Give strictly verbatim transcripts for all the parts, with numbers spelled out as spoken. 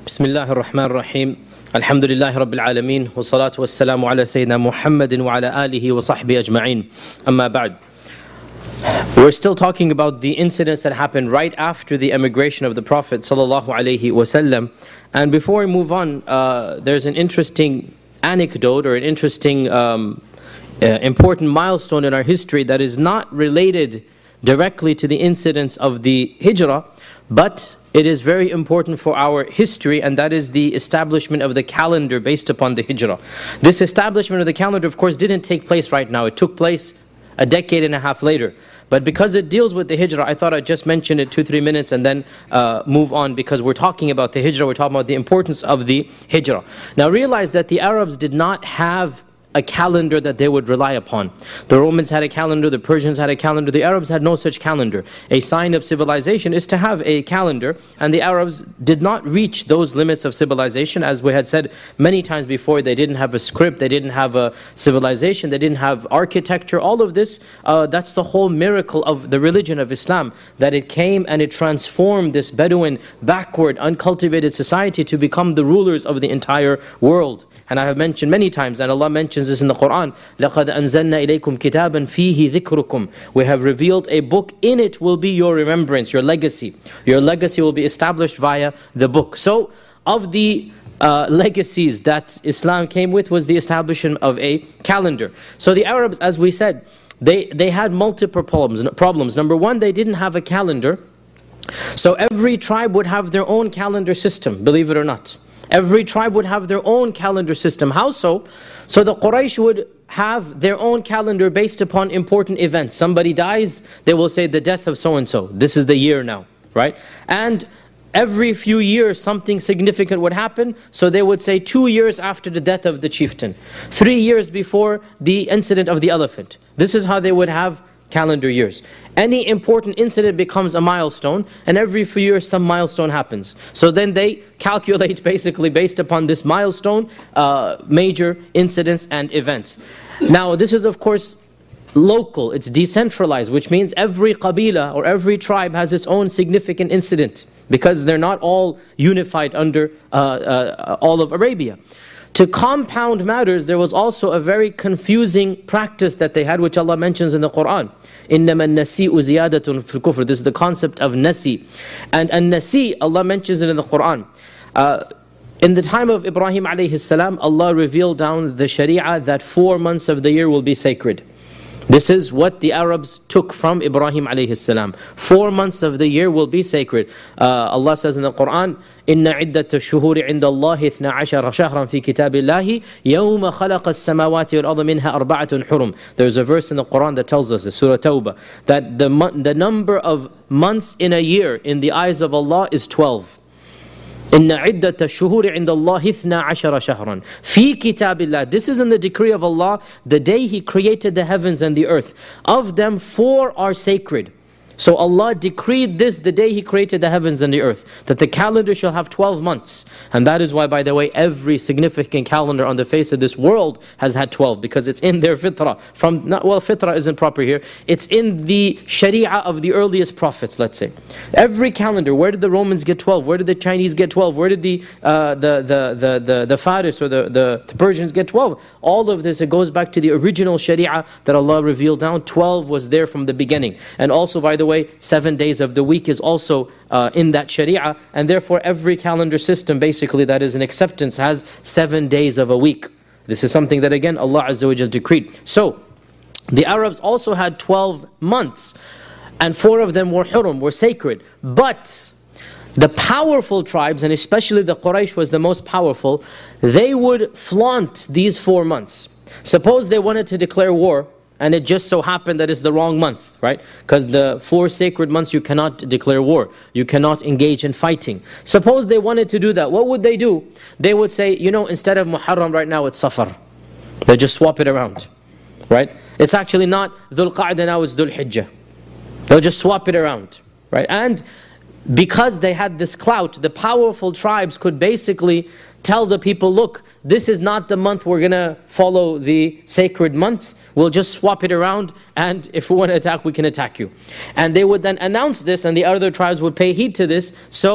بسم الله الرحمن الرحيم الحمد لله رب العالمين والصلاة والسلام على سيدنا محمد وعلى آله وصحبه أجمعين أما بعد. We're still talking about the incidents that happened right after the emigration of the Prophet sallallahu alaihi wasallam. And before we move on, uh, there's an interesting anecdote or an interesting um, uh, important milestone in our history that is not related directly to the incidents of the Hijrah, but it is very important for our history, and that is the establishment of the calendar based upon the Hijrah. This establishment of the calendar, of course, didn't take place right now. It took place a decade and a half later. But because it deals with the Hijrah, I thought I'd just mention it two, three minutes and then uh, move on, because we're talking about the Hijrah, we're talking about the importance of the Hijrah. Now realize that the Arabs did not have a calendar that they would rely upon. The Romans had a calendar, the Persians had a calendar, the Arabs had no such calendar. A sign of civilization is to have a calendar, and the Arabs did not reach those limits of civilization. As we had said many times before, they didn't have a script, they didn't have a civilization, they didn't have architecture. All of this, uh, that's the whole miracle of the religion of Islam, that it came and it transformed this Bedouin, backward, uncultivated society to become the rulers of the entire world. And I have mentioned many times, and Allah mentions this in the Quran, لَقَدْ أَنزَلْنَا إِلَيْكُمْ كِتَابًا فِيهِ ذِكْرُكُمْ. We have revealed a book, in it will be your remembrance, your legacy. Your legacy will be established via the book. So, of the uh, legacies that Islam came with was the establishment of a calendar. So the Arabs, as we said, they, they had multiple problems. problems. Number one, they didn't have a calendar. So every tribe would have their own calendar system, believe it or not. Every tribe would have their own calendar system. How so? So the Quraysh would have their own calendar based upon important events. Somebody dies, they will say the death of so-and-so. This is the year now, right? And every few years something significant would happen, so they would say two years after the death of the chieftain, three years before the incident of the elephant. This is how they would have calendar years. Any important incident becomes a milestone, and every few years some milestone happens. So then they calculate basically based upon this milestone, uh, major incidents and events. Now this is of course local, it's decentralized, which means every qabila or every tribe has its own significant incident, because they're not all unified under uh, uh, all of Arabia. To compound matters, there was also a very confusing practice that they had, which Allah mentions in the Quran. إِنَّمَا النَّسِيءُ زِيَادَةٌ فِي الْكُفْرِ. This is the concept of nasi. And an-nasi, Allah mentions it in the Quran. Uh, in the time of Ibrahim alayhi salam, Allah revealed down the Sharia that four months of the year will be sacred. This is what the Arabs took from Ibrahim alayhi salam. Four months of the year will be sacred. Uh, Allah says in the Quran, إِنَّ عِدَّةَ الشُّهُورِ عِنْدَ اللَّهِ اثْنَا عَشَرَ شَهْرًا فِي كِتَابِ اللَّهِ يَوْمَ خَلَقَ السَّمَاوَاتِ وَالْأَرْضَ مِنْهَا أَرْبَعَةٌ حُرُمٌ. There's a verse in the Quran that tells us, the Surah Tawbah, that the, the number of months in a year in the eyes of Allah is twelve. إِنَّ عِدَّةَ الشُّهُورِ عِنْدَ اللَّهِ اثْنَا عَشَرَ شَهْرًا فِي كِتَابِ اللَّهِ. This is in the decree of Allah, the day He created the heavens and the earth. Of them, four are sacred. So Allah decreed this the day He created the heavens and the earth, that the calendar shall have twelve months. And that is why, by the way, every significant calendar on the face of this world has had twelve, because it's in their fitrah. From, not, well, fitrah isn't proper here. It's in the sharia of the earliest prophets, let's say. Every calendar, where did the Romans get twelve? Where did the Chinese get twelve? Where did the uh, the, the, the, the, the Faris or the, the, the Persians get twelve? All of this, it goes back to the original sharia that Allah revealed down. twelve was there from the beginning. And also, by the way, seven days of the week is also uh, in that sharia, and therefore every calendar system basically that is an acceptance has seven days of a week. This is something that again Allah Azza wa Jal decreed. So the Arabs also had twelve months, and four of them were hurum, were sacred. But the powerful tribes, and especially the Quraysh was the most powerful, they would flaunt these four months. Suppose they wanted to declare war, and it just so happened that it's the wrong month, right? Because the four sacred months you cannot declare war. You cannot engage in fighting. Suppose they wanted to do that, what would they do? They would say, you know, instead of Muharram right now, it's Safar. They just swap it around, right? It's actually not Dhul Qa'dah now, it's Dhul Hijjah. They'll just swap it around, right? And because they had this clout, the powerful tribes could basically tell the people, look, this is not the month we're going to follow the sacred month. We'll just swap it around, and if we want to attack, we can attack you. And they would then announce this, and the other tribes would pay heed to this. So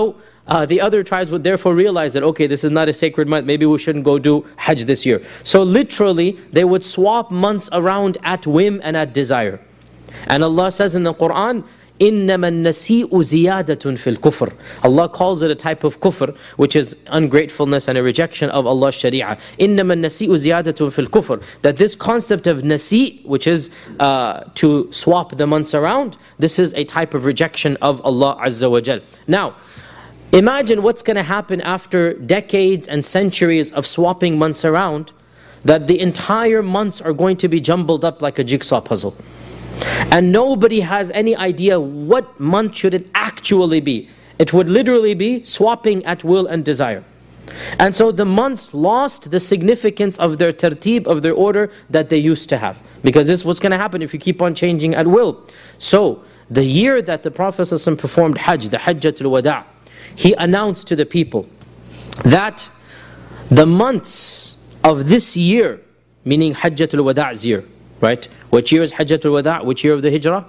uh, the other tribes would therefore realize that, okay, this is not a sacred month, maybe we shouldn't go do Hajj this year. So literally, they would swap months around at whim and at desire. And Allah says in the Quran, إِنَّمَا النَّسِيءُ زِيَادَةٌ فِي الْكُفْرِ. Allah calls it a type of kufr, which is ungratefulness and a rejection of Allah's sharia. إِنَّمَا النَّسِيءُ زِيَادَةٌ فِي الْكُفْرِ. That this concept of nasi, which is uh, to swap the months around, this is a type of rejection of Allah Azza wa Jal. Now, imagine what's going to happen after decades and centuries of swapping months around, that the entire months are going to be jumbled up like a jigsaw puzzle. And nobody has any idea what month should it actually be. It would literally be swapping at will and desire. And so the months lost the significance of their tartib, of their order that they used to have. Because this is what's going to happen if you keep on changing at will. So the year that the Prophet ﷺ performed Hajj, the Hajjatul Wada', he announced to the people that the months of this year, meaning Hajjatul Wada''s year, right? Which year is Hajjatul Wada'? Which year of the Hijrah?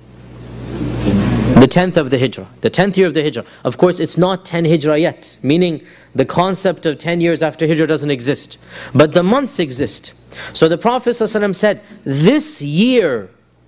The tenth of the Hijrah. The tenth year of the Hijrah. Of course, it's not ten Hijrah yet, meaning the concept of ten years after Hijrah doesn't exist. But the months exist. So the Prophet ﷺ said, this year,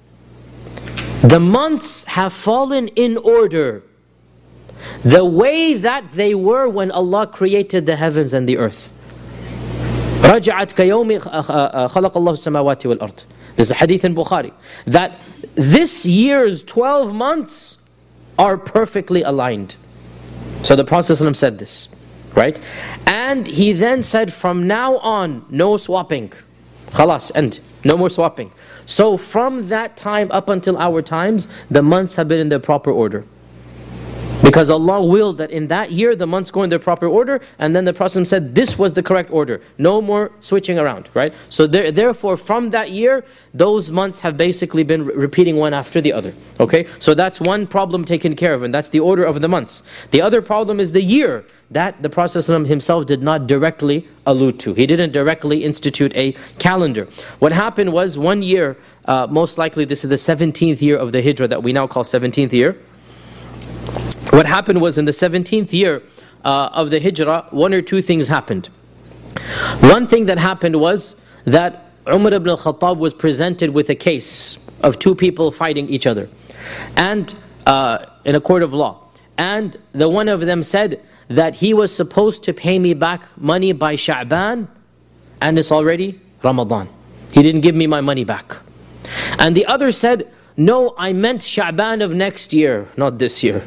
the months have fallen in order, the way that they were when Allah created the heavens and the earth. رَجَعَتْ كَيَوْمِ خَلَقَ اللَّهُ السَّمَاوَاتِ وَالْأَرْضِ. There's a hadith in Bukhari that this year's twelve months are perfectly aligned. So the Prophet ﷺ said this, right? And he then said, from now on, no swapping. Khalas, end. No more swapping. So from that time up until our times, the months have been in their proper order. Because Allah willed that in that year the months go in their proper order, and then the Prophet said this was the correct order. No more switching around, right? So there, therefore from that year, those months have basically been re repeating one after the other. Okay, so that's one problem taken care of, and that's the order of the months. The other problem is the year that the Prophet himself did not directly allude to. He didn't directly institute a calendar. What happened was one year, uh, most likely this is the seventeenth year of the Hijrah that we now call seventeenth year. What happened was in the seventeenth year uh, of the Hijrah, one or two things happened. One thing that happened was that Umar ibn al-Khattab was presented with a case of two people fighting each other, and uh, in a court of law. And the one of them said that he was supposed to pay me back money by Sha'ban, and it's already Ramadan. He didn't give me my money back. And the other said, no, I meant Sha'ban of next year, not this year.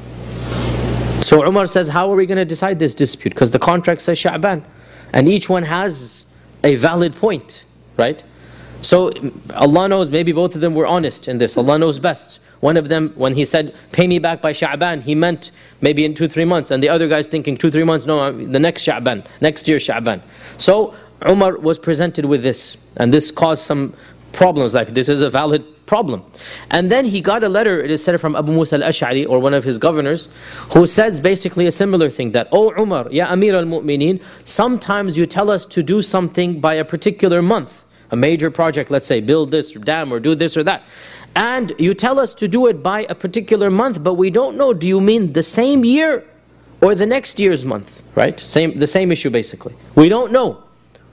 So Umar says, how are we going to decide this dispute? Because the contract says Sha'ban. And each one has a valid point, right? So Allah knows, maybe both of them were honest in this. Allah knows best. One of them, when he said, pay me back by Sha'ban, he meant maybe in two, three months. And the other guy's thinking, two, three months, no, the next Sha'ban, next year Sha'ban. So Umar was presented with this. And this caused some problems, like this is a valid problem. And then he got a letter, it is said from Abu Musa al-Ash'ari, or one of his governors, who says basically a similar thing, that, oh Umar, ya Amir al-Mu'mineen, sometimes you tell us to do something by a particular month, a major project, let's say, build this dam or do this or that. And you tell us to do it by a particular month, but we don't know, do you mean the same year or the next year's month, right? Same, the same issue basically. We don't know.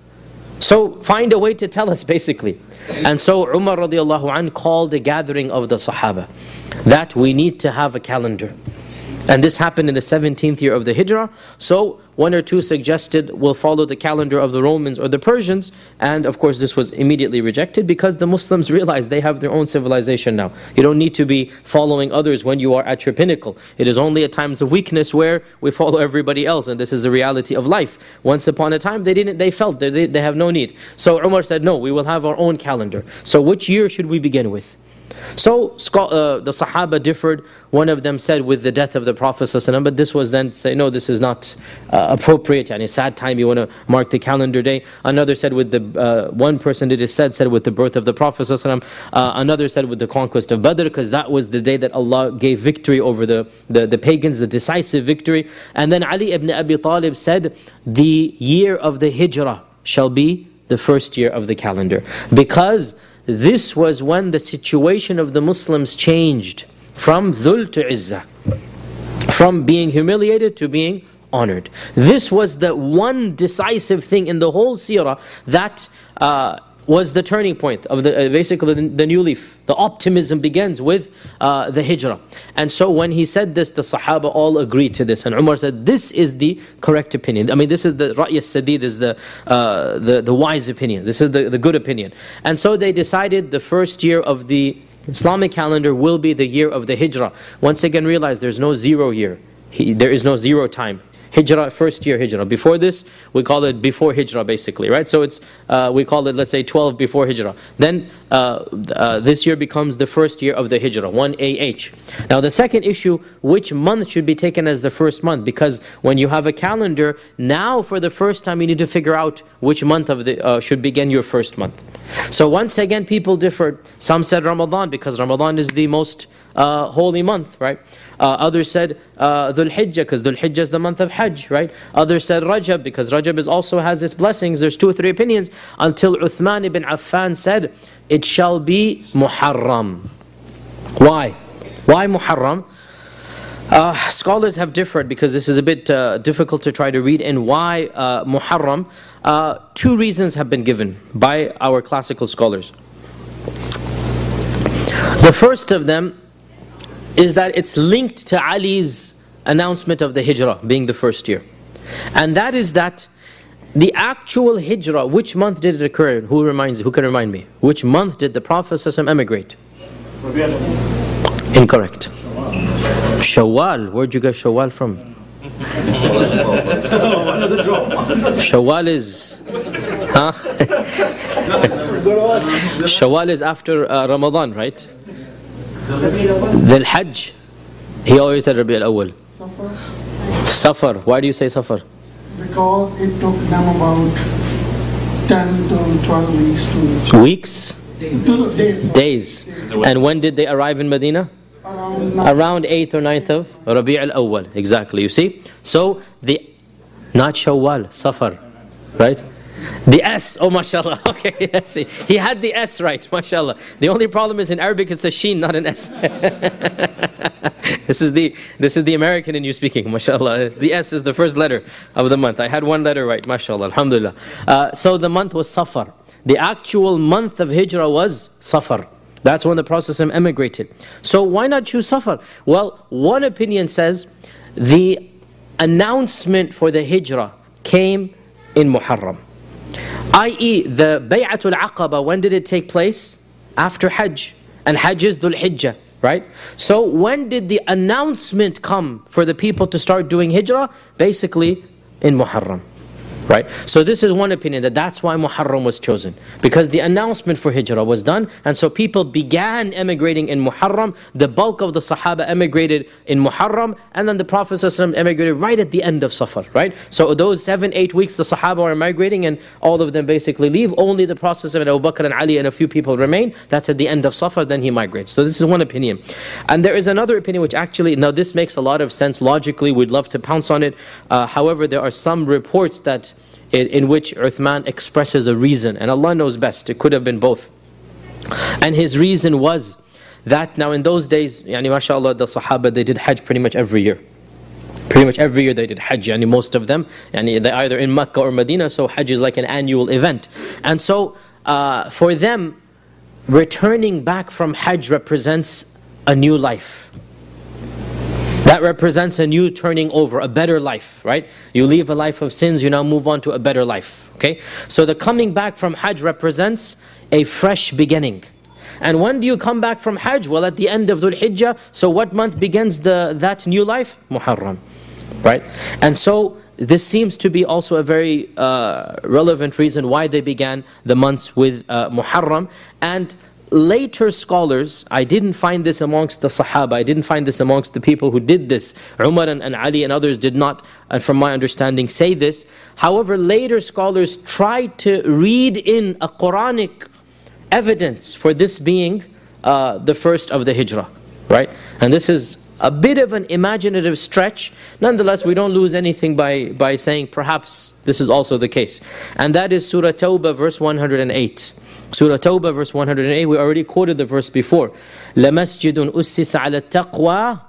So find a way to tell us basically. And so Umar radiallahu anh called a gathering of the Sahaba that we need to have a calendar. And this happened in the seventeenth year of the Hijrah. So one or two suggested we'll follow the calendar of the Romans or the Persians. And of course this was immediately rejected because the Muslims realized they have their own civilization now. You don't need to be following others when you are at your pinnacle. It is only at times of weakness where we follow everybody else, and this is the reality of life. Once upon a time they didn't, they felt that they, they have no need. So Umar said, no, we will have our own calendar. So which year should we begin with? So uh, the Sahaba differed. One of them said with the death of the Prophet ﷺ, but this was then say, no, this is not uh, appropriate. Yani sad time, you want to mark the calendar day. Another said with the, uh, one person it is said, said with the birth of the Prophet ﷺ. Uh, another said with the conquest of Badr, because that was the day that Allah gave victory over the, the, the pagans, the decisive victory. And then Ali ibn Abi Talib said, the year of the Hijrah shall be the first year of the calendar. Because this was when the situation of the Muslims changed from dhul to izzah, from being humiliated to being honored. This was the one decisive thing in the whole seerah that uh, was the turning point of the uh, basically the, the new leaf. The optimism begins with uh, the hijrah. And so when he said this, the Sahaba all agreed to this. And Umar said, this is the correct opinion. I mean, this is the Ra'y as-Sadid, is the, uh, the, the wise opinion. This is the, the good opinion. And so they decided the first year of the Islamic calendar will be the year of the hijrah. Once again, realize there's no zero year. He, there is no zero time. Hijrah, first year hijrah. Before this, we call it before hijrah basically, right? So it's, uh, we call it, let's say, twelve before hijrah. Then uh, uh, this year becomes the first year of the hijrah, one A H. Now the second issue, which month should be taken as the first month? Because when you have a calendar, now for the first time you need to figure out which month of the uh, should begin your first month. So once again, people differed. Some said Ramadan because Ramadan is the most uh, holy month, right? Uh, others said uh, Dhul Hijjah because Dhul Hijjah is the month of Hajj, right? Others said Rajab because Rajab is also has its blessings. There's two or three opinions until Uthman ibn Affan said, it shall be Muharram. Why? Why Muharram? Uh, scholars have differed because this is a bit uh, difficult to try to read in why uh, Muharram. Uh, two reasons have been given by our classical scholars. The first of them is that it's linked to Ali's announcement of the hijrah being the first year. And that is that the actual hijrah, which month did it occur? Who reminds? Who can remind me? Which month did the Prophet ﷺ emigrate? Incorrect. Shawwal. Where'd you get Shawwal from? Shawwal is... Huh? Shawwal is after uh, Ramadan, right? Dhul Hajj, he always said Rabi al-Awwal. Safar. Safar. Why do you say Safar? Because it took them about ten to twelve weeks to reach. Weeks? Days. Days. Days. And when did they arrive in Medina? Around, Around eighth or ninth of Rabi al-Awwal. Exactly, you see? So, the not Shawwal, Safar. Right? The S, oh mashallah, okay, yes, he had the S right, mashallah. The only problem is in Arabic it's a sheen, not an S. This is the this is the American in you speaking, mashallah. The S is the first letter of the month. I had one letter right, mashallah, alhamdulillah. Uh, so the month was Safar. The actual month of Hijrah was Safar. That's when the Prophet emigrated. So why not choose Safar? Well, one opinion says the announcement for the Hijrah came in Muharram. that is, the Bay'atul Aqaba, when did it take place? After Hajj. And Hajj is Dhul Hijjah, right? So when did the announcement come for the people to start doing Hijrah? Basically in Muharram. Right? So this is one opinion, that that's why Muharram was chosen. Because the announcement for Hijrah was done, and so people began emigrating in Muharram. The bulk of the Sahaba emigrated in Muharram, and then the Prophet ﷺ emigrated right at the end of Safar. Right? So those seven, eight weeks the Sahaba are migrating, and all of them basically leave. Only the Prophet ﷺ, Abu Bakr and Ali and a few people remain. That's at the end of Safar, then he migrates. So this is one opinion. And there is another opinion which actually, now this makes a lot of sense logically, we'd love to pounce on it. Uh, however, there are some reports that In, in which Uthman expresses a reason, and Allah knows best, it could have been both. And his reason was that now in those days, yani mashallah, the Sahaba, they did Hajj pretty much every year. Pretty much every year they did Hajj, yani most of them, yani they're either in Mecca or Medina, so Hajj is like an annual event. And so uh, for them, returning back from Hajj represents a new life. That represents a new turning over, a better life, right? You leave a life of sins, you now move on to a better life, okay? So the coming back from Hajj represents a fresh beginning. And when do you come back from Hajj? Well, at the end of Dhul Hijjah. So what month begins the that new life? Muharram, right? And so this seems to be also a very uh, relevant reason why they began the months with uh, Muharram. And later scholars, I didn't find this amongst the Sahaba, I didn't find this amongst the people who did this. Umar and, and Ali and others did not, and from my understanding, say this. However, later scholars tried to read in a Quranic evidence for this being uh, the first of the Hijrah, right? And this is a bit of an imaginative stretch. Nonetheless, we don't lose anything by, by saying perhaps this is also the case. And that is Surah Tawbah, verse one hundred eight. Surah Tawbah, verse one hundred eight, we already quoted the verse before. لَمَسْجِدٌ أُسِّسَ عَلَى التَّقْوَى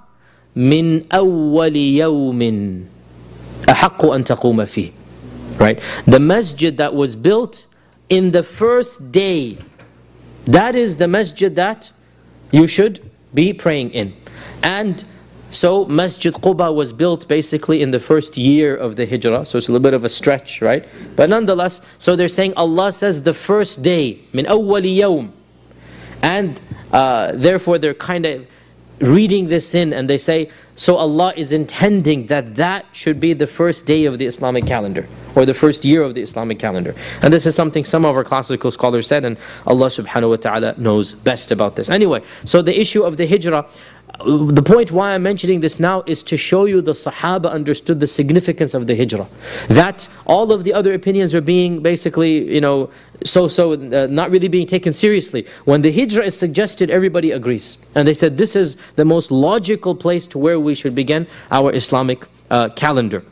من أول يوم أحق أن تقوم فيه. Right? The masjid that was built in the first day, that is the masjid that you should be praying in. And so Masjid Quba was built basically in the first year of the Hijrah, so it's a little bit of a stretch, right? But nonetheless, so they're saying Allah says the first day, min awwali yawm. And uh, therefore they're kind of reading this in and they say, so Allah is intending that that should be the first day of the Islamic calendar, or the first year of the Islamic calendar. And this is something some of our classical scholars said, and Allah subhanahu wa ta'ala knows best about this. Anyway, so the issue of the Hijrah, the point why I'm mentioning this now is to show you the Sahaba understood the significance of the Hijrah. That all of the other opinions are being basically, you know, so-so, uh, not really being taken seriously. When the Hijrah is suggested, everybody agrees. And they said this is the most logical place to where we should begin our Islamic uh, calendar.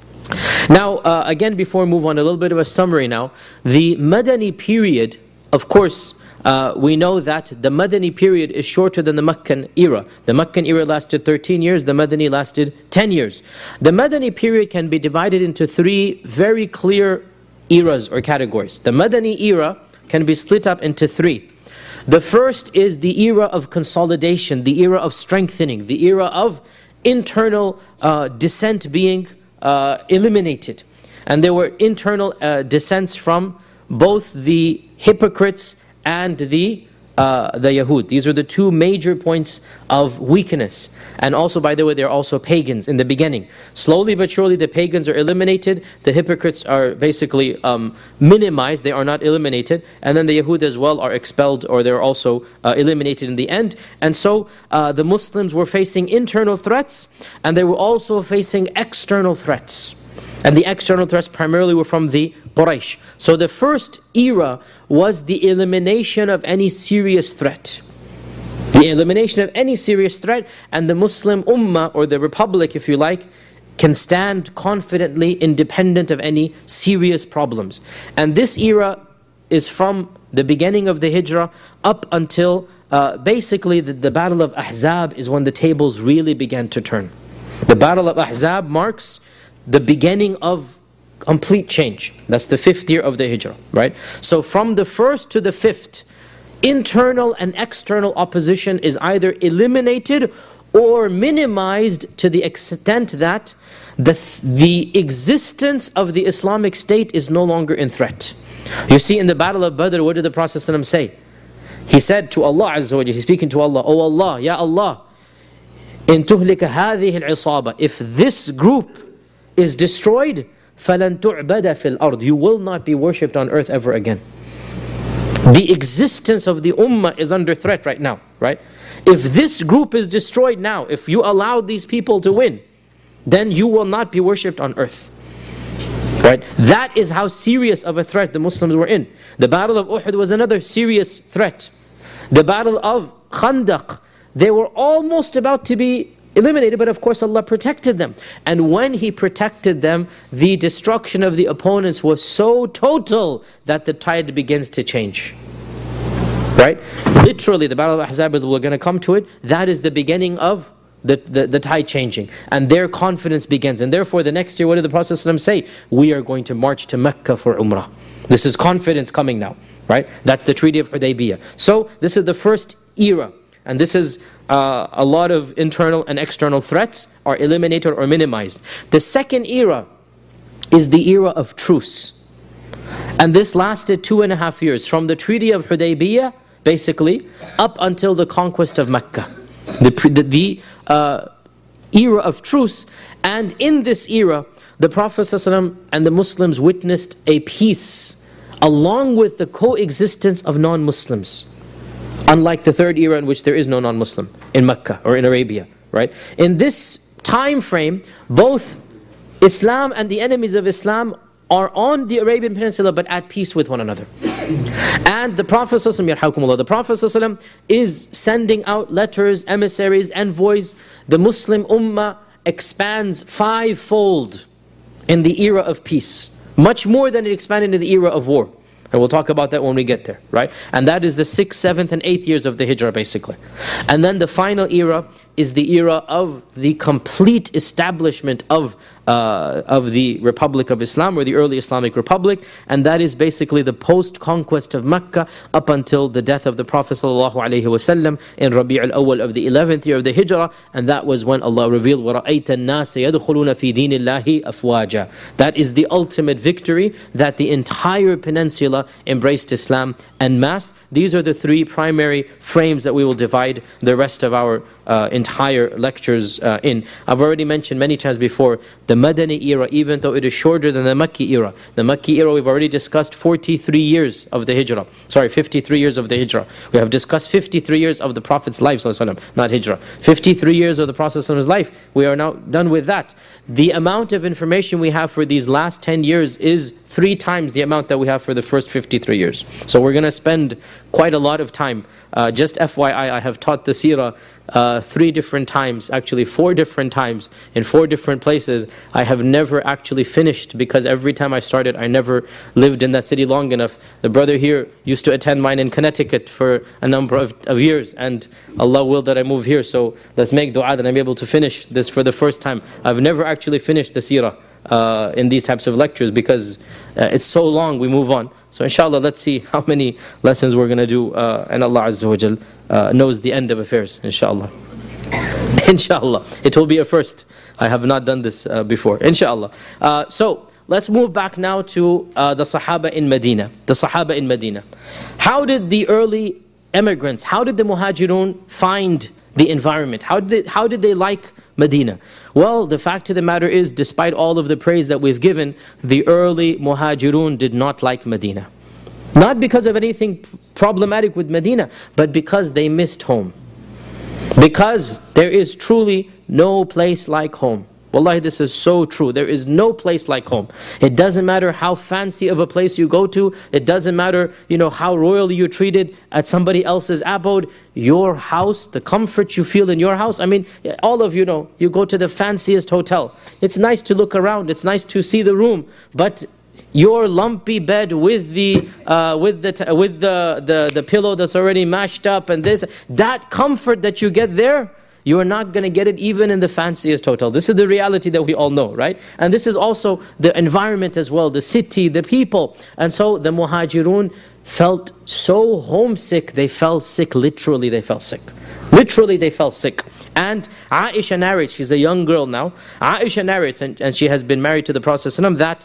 Now, uh, again, before we move on, a little bit of a summary now. The Madani period, of course, Uh, we know that the Madani period is shorter than the Meccan era. The Meccan era lasted thirteen years, the Madani lasted ten years. The Madani period can be divided into three very clear eras or categories. The Madani era can be split up into three. The first is the era of consolidation, the era of strengthening, the era of internal uh, dissent being uh, eliminated. And there were internal uh, dissents from both the hypocrites and the uh, the Yahud. These are the two major points of weakness. And also, by the way, they're also pagans in the beginning. Slowly but surely the pagans are eliminated, the hypocrites are basically um, minimized, they are not eliminated, and then the Yahud as well are expelled, or they're also uh, eliminated in the end. And so uh, the Muslims were facing internal threats, and they were also facing external threats. And the external threats primarily were from the Quraysh. So the first era was the elimination of any serious threat. The elimination of any serious threat, and the Muslim Ummah, or the Republic if you like, can stand confidently independent of any serious problems. And this era is from the beginning of the Hijrah up until uh, basically the, the Battle of Ahzab is when the tables really began to turn. The Battle of Ahzab marks the beginning of complete change. That's the fifth year of the Hijrah, right? So from the first to the fifth, internal and external opposition is either eliminated or minimized to the extent that the, the existence of the Islamic State is no longer in threat. You see, in the Battle of Badr, what did the Prophet ﷺ say? He said to Allah Azza wa Jalla, he's speaking to Allah, Oh Allah, Ya Allah, in tuhlika hadhihi al-isaba, if this group is destroyed, فَلَن تُعْبَدَ فِي الْأَرْضِ, you will not be worshipped on earth ever again. The existence of the ummah is under threat right now, right? If this group is destroyed now, if you allow these people to win, then you will not be worshipped on earth. Right? That is how serious of a threat the Muslims were in. The Battle of Uhud was another serious threat. The Battle of Khandaq, they were almost about to be eliminated, but of course Allah protected them. And when He protected them, the destruction of the opponents was so total that the tide begins to change. Right? Literally, the Battle of Ahzab, as we're going to come to it, that is the beginning of the, the, the tide changing. And their confidence begins. And therefore, the next year, what did the Prophet ﷺ say? We are going to march to Mecca for Umrah. This is confidence coming now. Right? That's the Treaty of Hudaybiyah. So, this is the first era. And this is uh, a lot of internal and external threats are eliminated or minimized. The second era is the era of truce. And this lasted two and a half years, from the Treaty of Hudaybiyah, basically, up until the conquest of Mecca. The, the, the uh, era of truce. And in this era, the Prophet ﷺ and the Muslims witnessed a peace, along with the coexistence of non-Muslims. Unlike the third era in which there is no non-Muslim in Mecca or in Arabia, right? In this time frame, both Islam and the enemies of Islam are on the Arabian Peninsula but at peace with one another. And the Prophet ﷺ, the Prophet ﷺ is sending out letters, emissaries, envoys. The Muslim Ummah expands fivefold in the era of peace, much more than it expanded in the era of war. And we'll talk about that when we get there, right? And that is the sixth, seventh, and eighth years of the Hijrah, basically. And then the final era is the era of the complete establishment of uh, of the Republic of Islam, or the early Islamic Republic, and that is basically the post-conquest of Mecca up until the death of the Prophet ﷺ in Rabi' al-Awwal of the eleventh year of the Hijrah, and that was when Allah revealed وَرَأَيْتَ النَّاسَ يَدْخُلُونَ فِي دِينِ اللَّهِ أَفْوَاجًا. That is the ultimate victory, that the entire peninsula embraced Islam en masse. These are the three primary frames that we will divide the rest of our uh, entire lectures uh, in. I've already mentioned many times before, the Madani era, even though it is shorter than the Makki era. The Makki era, we've already discussed forty-three years of the Hijrah. Sorry, fifty-three years of the Hijrah. We have discussed fifty-three years of the Prophet's life, not Hijrah. fifty-three years of the Prophet's life. We are now done with that. The amount of information we have for these last ten years is three times the amount that we have for the first fifty-three years. So we're going to spend quite a lot of time. Uh, just F Y I, I have taught the Seerah uh, three different times, actually four different times, in four different places. I have never actually finished, because every time I started, I never lived in that city long enough. The brother here used to attend mine in Connecticut for a number of, of years, and Allah willed that I move here, so let's make dua that I'm able to finish this for the first time. I've never actually finished the Seerah Uh, in these types of lectures, because uh, it's so long, we move on. So inshallah, let's see how many lessons we're going to do, uh, and Allah Azza wa Jal uh, knows the end of affairs, inshallah. Inshallah, it will be a first. I have not done this uh, before, inshallah. Uh, so, let's move back now to uh, the Sahaba in Medina. The Sahaba in Medina. How did the early immigrants, how did the Muhajirun find the environment? How did they, how did they like Medina? Well, the fact of the matter is, despite all of the praise that we've given, the early Muhajirun did not like Medina. Not because of anything problematic with Medina, but because they missed home. Because there is truly no place like home. Wallahi, this is so true. There is no place like home. It doesn't matter how fancy of a place you go to. It doesn't matter, you know, how royally you're treated at somebody else's abode. Your house, the comfort you feel in your house. I mean, all of you know, you go to the fanciest hotel. It's nice to look around. It's nice to see the room. But your lumpy bed with the uh, with the with the, the the pillow that's already mashed up, and this, that comfort that you get there, you are not going to get it even in the fanciest hotel. This is the reality that we all know, right? And this is also the environment as well, the city, the people. And so the Muhajirun felt so homesick, they fell sick, literally they fell sick. Literally they fell sick. And Aisha narrates, she's a young girl now, Aisha narrates, and, and she has been married to the Prophet ﷺ, that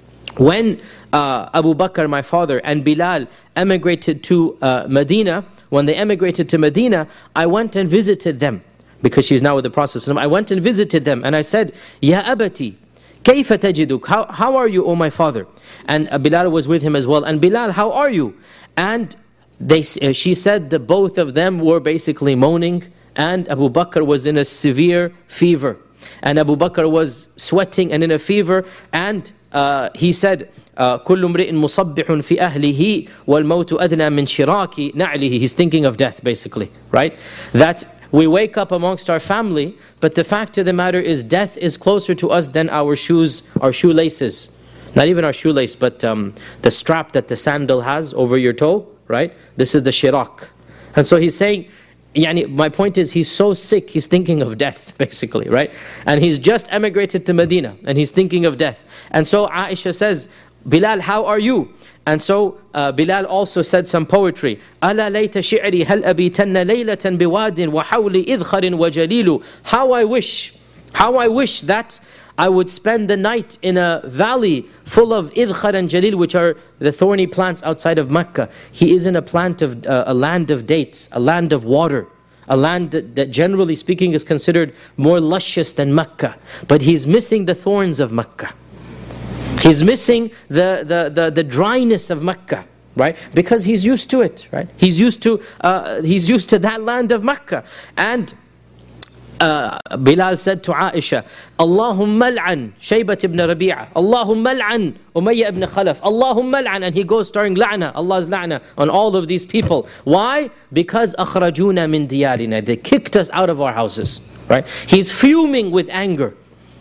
when uh, Abu Bakr, my father, and Bilal emigrated to uh, Medina, when they emigrated to Medina, I went and visited them. Because she's now with the Prophet. I went and visited them, and I said, Ya abati, kayfa tajiduk? How, how are you, O my father? And uh, Bilal was with him as well. And Bilal, how are you? And they, uh, she said that both of them were basically moaning, and Abu Bakr was in a severe fever. And Abu Bakr was sweating and in a fever, and uh, he said, كل امرئ مصبح في أهله والموت أدنى من شراك نعله. He's thinking of death, basically, right? That we wake up amongst our family, but the fact of the matter is, death is closer to us than our shoes, our shoelaces. Not even our shoelace, but um, the strap that the sandal has over your toe, right? This is the shirak. And so he's saying, yani, my point is, he's so sick, he's thinking of death, basically, right? And he's just emigrated to Medina, and he's thinking of death. And so Aisha says, Bilal, how are you? And so uh, Bilal also said some poetry. أَلَا لَيْتَ شِعْرِي هَلْ أَبِيتَنَّ لَيْلَةً بِوَادٍ وَحَوْلِ إِذْخَرٍ وَجَلِيلُ. How I wish, how I wish that I would spend the night in a valley full of idkhar and jalil, which are the thorny plants outside of Mecca. He is in a plant of uh, a land of dates, a land of water, a land that, that generally speaking is considered more luscious than Mecca. But he's missing the thorns of Mecca. He's missing the, the, the, the dryness of Mecca, right? Because he's used to it, right? He's used to uh, he's used to that land of Mecca. And uh, Bilal said to Aisha, Allahumma al'an Shaybat ibn Rabi'a, Allahumma al'an Umayyah ibn Khalaf, Allahumma al'an. And he goes starting la'na, Allah's la'na on all of these people. Why? Because akhrajuna min diyarina, they kicked us out of our houses, right? He's fuming with anger.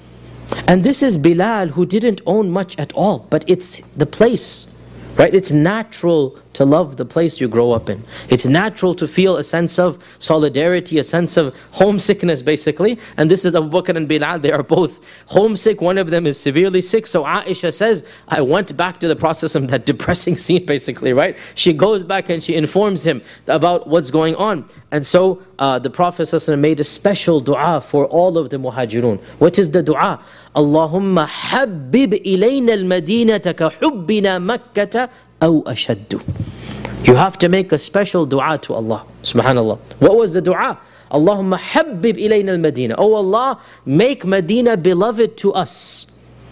And this is Bilal, who didn't own much at all, but it's the place, right? It's natural to love the place you grow up in. It's natural to feel a sense of solidarity, a sense of homesickness basically. And this is Abu Bakr and Bilal, they are both homesick. One of them is severely sick. So Aisha says, I went back to the process of that depressing scene basically, right? She goes back and she informs him about what's going on. And so uh, the Prophet ﷺ made a special dua for all of the muhajirun. What is the dua? Allahumma habbib ilayna al-madinata ka hubbina makkata aw ashaddu. You have to make a special dua to Allah. Subhanallah. What was the dua? Allahumma habbib ilayna al-madina. Oh Allah, make Medina beloved to us,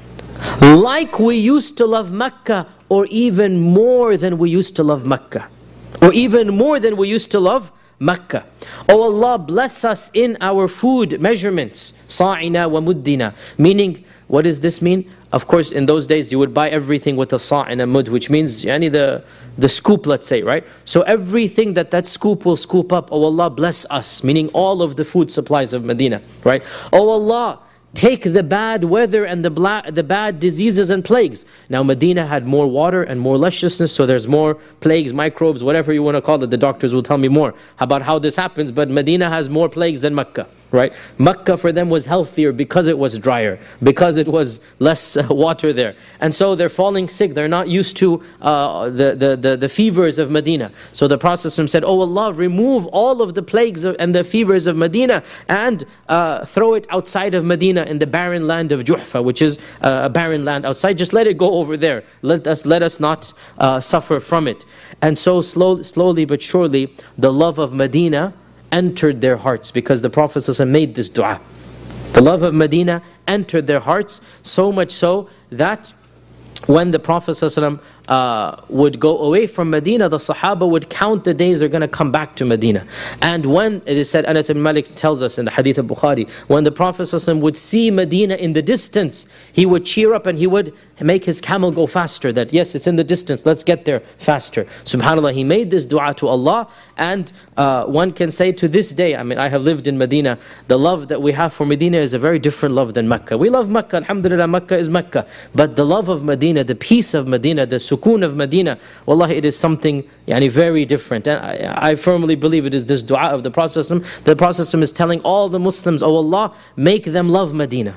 like we used to love Mecca, or even more than we used to love Mecca, or even more than we used to love Mecca. Oh Allah, bless us in our food measurements. Sa'ina wa muddina. Meaning, what does this mean? Of course, in those days, you would buy everything with a sa' and a mud, which means yani the, the scoop, let's say, right? So everything that that scoop will scoop up, oh Allah, bless us. Meaning all of the food supplies of Medina, right? Oh Allah, take the bad weather and the, bla the bad diseases and plagues. Now Medina had more water and more lusciousness, so there's more plagues, microbes, whatever you want to call it. The doctors will tell me more about how this happens, but Medina has more plagues than Mecca, right? Mecca for them was healthier because it was drier, because it was less uh, water there. And so they're falling sick, they're not used to uh, the, the, the, the fevers of Medina. So the Prophet said, oh Allah, remove all of the plagues of, and the fevers of Medina and uh, throw it outside of Medina, in the barren land of Juhfa, which is uh, a barren land outside. Just let it go over there. Let us let us not uh, suffer from it. And so slow, slowly but surely, the love of Medina entered their hearts, because the Prophet ﷺ made this dua. The love of Medina entered their hearts, so much so that when the Prophet ﷺ uh, would go away from Medina, the Sahaba would count the days they're going to come back to Medina. And when, it is said, Anas ibn Malik tells us in the Hadith of Bukhari, when the Prophet ﷺ would see Medina in the distance, he would cheer up and he would make his camel go faster, that yes, it's in the distance, let's get there faster. SubhanAllah, he made this dua to Allah, and uh, one can say to this day, I mean, I have lived in Medina, the love that we have for Medina is a very different love than Mecca. We love Mecca, alhamdulillah, Mecca is Mecca, but the love of Medina, the peace of Medina, the sukoon of Medina, wallahi, it is something yani, very different. And I, I firmly believe it is this dua of the Prophet. The Prophet is telling all the Muslims, oh Allah, make them love Medina.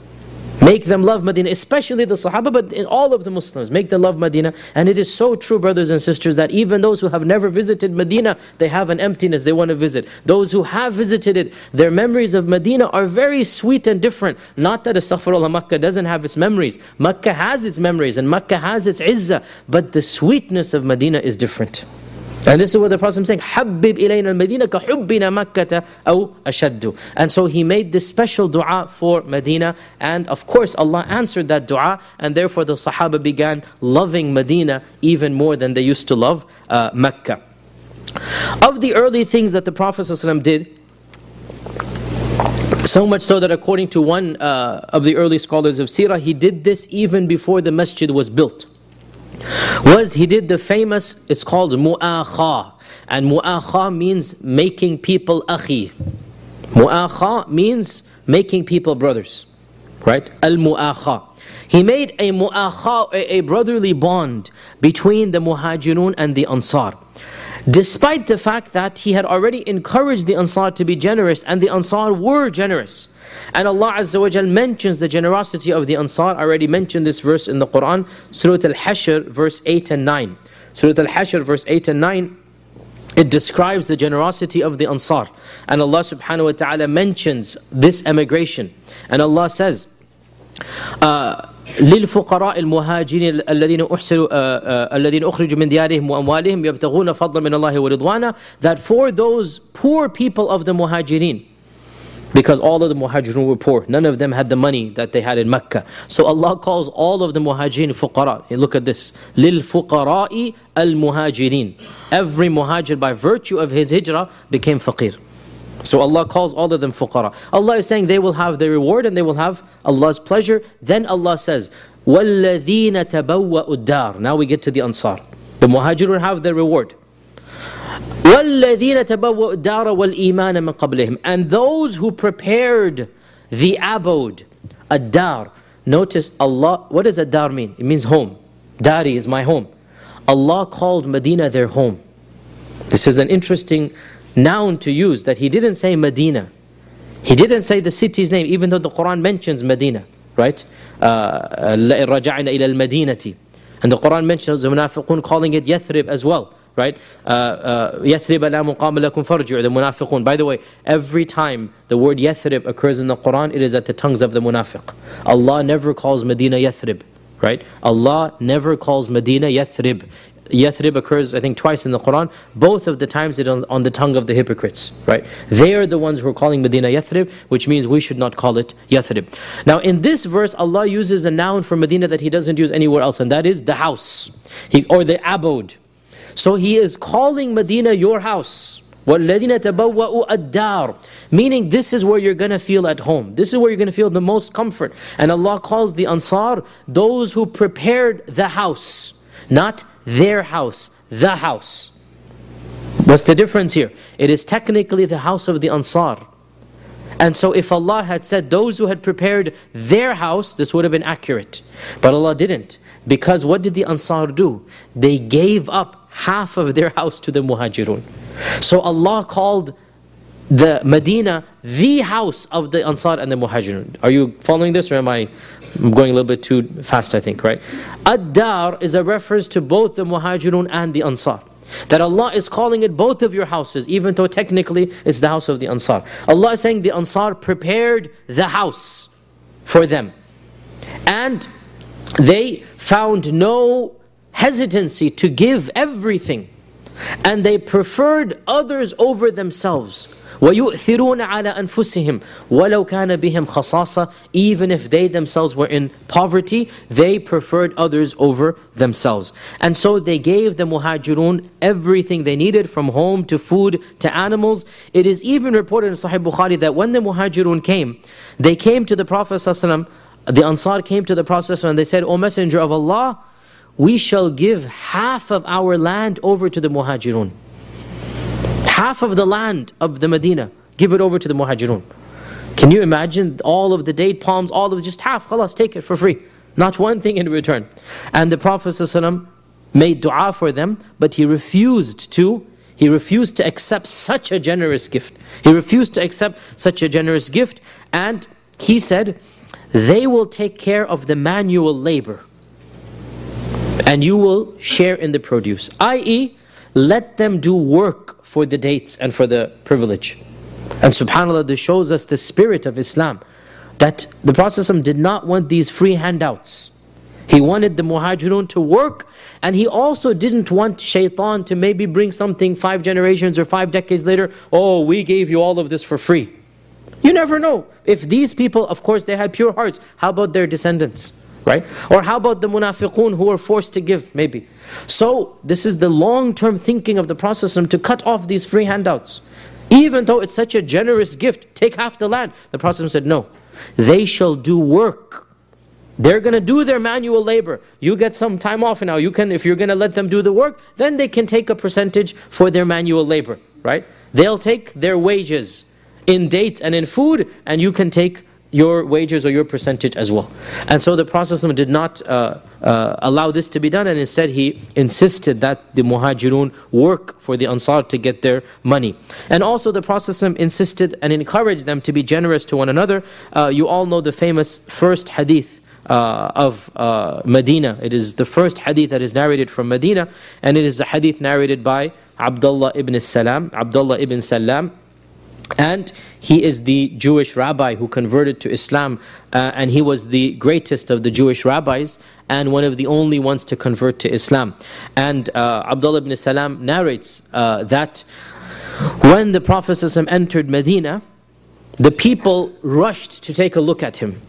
Make them love Medina, especially the Sahaba, but in all of the Muslims, make them love Medina. And it is so true, brothers and sisters, that even those who have never visited Medina, they have an emptiness they want to visit. Those who have visited it, their memories of Medina are very sweet and different. Not that astaghfirullah, Makkah doesn't have its memories. Makkah has its memories and Makkah has its izzah, but the sweetness of Medina is different. And this is what the Prophet is saying, Habib ilayna al-Madina ka hubbina makkata aw ashaddu. And so he made this special dua for Medina, and of course Allah answered that dua, and therefore the Sahaba began loving Medina even more than they used to love uh, Mecca. Of the early things that the Prophet ﷺ did, so much so that according to one uh, of the early scholars of Sirah, he did this even before the masjid was built, was he did the famous, it's called mu'akha. And mu'akha means making people akhi. Mu'akha means making people brothers. Right? Al-mu'akha. He made a mu'akha, a, a brotherly bond between the muhajirun and the ansar. Despite the fact that he had already encouraged the ansar to be generous, and the ansar were generous. And Allah Azza wa Jal mentions the generosity of the Ansar. I already mentioned this verse in the Quran, Surah Al-Hashr, verse eight and nine. Surah Al-Hashr, verse eight and nine, it describes the generosity of the Ansar. And Allah subhanahu wa ta'ala mentions this emigration. And Allah says, uh, للفقراء المهاجرين الذين أحسروا الذين أخرجوا من ديارهم وأموالهم يبتغون فضلا من الله ورضوانا, that for those poor people of the Muhajirin, because all of the muhajirun were poor. None of them had the money that they had in Mecca. So Allah calls all of the muhajirin fuqara. Hey, look at this. لِلْفُقَرَاءِ الْمُهَاجِرِينَ. Every muhajir by virtue of his hijrah became faqir. So Allah calls all of them fuqara. Allah is saying they will have their reward and they will have Allah's pleasure. Then Allah says, وَالَّذِينَ تَبَوَّأُ الدَّارِ. Now we get to the Ansar. The muhajirun have their reward. وَالَّذِينَ تَبَوَّأُ الدَّارَ وَالْإِيمَانَ مِنْ قَبْلِهِمْ. And those who prepared the abode, ad-dar. Notice Allah, what does ad-dar mean? It means home. Dari is my home. Allah called Medina their home. This is an interesting noun to use, that He didn't say Medina. He didn't say the city's name, even though the Quran mentions Medina, right? لَإِن رَجَعْنَا إِلَى الْمَدِينَةِ. And the Quran mentions the Munafiqun calling it Yathrib as well, right? يَثْرِبَ لَا مُقَامَ لَكُمْ فَارْجِعُوا, the Munafiqun. By the way, every time the word Yathrib occurs in the Quran, it is at the tongues of the Munafiq. Allah never calls Medina Yathrib, right? Allah never calls Medina Yathrib. Yathrib occurs, I think, twice in the Quran. Both of the times it on, on the tongue of the hypocrites, right? They are the ones who are calling Medina Yathrib, which means we should not call it Yathrib. Now, in this verse, Allah uses a noun for Medina that He doesn't use anywhere else, and that is the house, he, or the abode. So He is calling Medina your house. وَالَّذِينَ تَبَوَّأُوا الدَّارِ, meaning this is where you're going to feel at home. This is where you're going to feel the most comfort. And Allah calls the Ansar those who prepared the house, not their house, the house. What's the difference here? It is technically the house of the Ansar. And so if Allah had said those who had prepared their house, this would have been accurate. But Allah didn't. Because what did the Ansar do? They gave up half of their house to the Muhajirun. So Allah called the Medina the house of the Ansar and the Muhajirun. Are you following this, or am I I'm going a little bit too fast, I think, right? Ad-Dar is a reference to both the Muhajirun and the Ansar. That Allah is calling it both of your houses, even though technically it's the house of the Ansar. Allah is saying the Ansar prepared the house for them. And they found no hesitancy to give everything. And they preferred others over themselves. وَيُؤْثِرُونَ عَلَىٰ أَنفُسِهِمْ وَلَوْ كَانَ بِهِمْ خَصَاصَةٌ. Even if they themselves were in poverty, they preferred others over themselves. And so they gave the Muhajirun everything they needed, from home to food to animals. It is even reported in Sahih Bukhari that when the Muhajirun came, they came to the Prophet ﷺ, the Ansar came to the Prophet ﷺ and they said, O Messenger of Allah, we shall give half of our land over to the Muhajirun. Half of the land of the Medina, give it over to the Muhajirun. Can you imagine all of the date palms, all of just half, khalas, take it for free. Not one thing in return. And the Prophet ﷺ made dua for them, but he refused to, he refused to accept such a generous gift. He refused to accept such a generous gift, and he said, they will take care of the manual labor, and you will share in the produce. that is, let them do work for the dates and for the privilege. And subhanAllah, this shows us the spirit of Islam, that the Prophet ﷺ did not want these free handouts. He wanted the Muhajirun to work, and he also didn't want shaitan to maybe bring something five generations or five decades later, oh, we gave you all of this for free. You never know. If these people, of course, they had pure hearts, how about their descendants? Right? Or how about the munafiqun who were forced to give, maybe? So, this is the long-term thinking of the Prophet ﷺ to cut off these free handouts. Even though it's such a generous gift, take half the land. The Prophet ﷺ said, no. They shall do work. They're going to do their manual labor. You get some time off now. You can, if you're going to let them do the work, then they can take a percentage for their manual labor. Right? They'll take their wages in dates and in food, and you can take your wages or your percentage as well. And so the Prophet ﷺ did not uh, uh, allow this to be done, and instead he insisted that the Muhajirun work for the Ansar to get their money. And also the Prophet ﷺ insisted and encouraged them to be generous to one another. Uh, you all know the famous first hadith uh, of uh, Medina. It is the first hadith that is narrated from Medina, and it is a hadith narrated by Abdullah ibn Salam, Abdullah ibn Salam. And he is the Jewish rabbi who converted to Islam, uh, and he was the greatest of the Jewish rabbis and one of the only ones to convert to Islam. And uh, Abdullah ibn Salam narrates uh, that when the Prophet ﷺ entered Medina, the people rushed to take a look at him.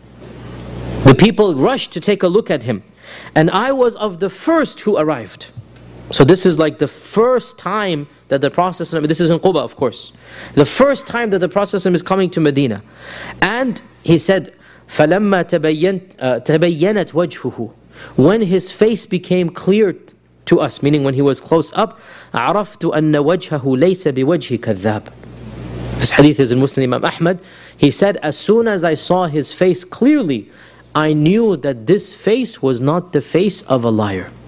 The people rushed to take a look at him. And I was of the first who arrived. So this is like the first time that the Prophet ﷺ, this is in Quba of course, the first time that the Prophet ﷺ is coming to Medina. And he said, فَلَمَّا تَبَيَّنَتْ وَجْهُهُ, when his face became clear to us, meaning when he was close up, عَرَفْتُ أَنَّ وَجْهَهُ لَيْسَ بِوَجْهِ كَذَّابٍ. This hadith is in Muslim Imam Ahmad. He said, as soon as I saw his face clearly, I knew that this face was not the face of a liar.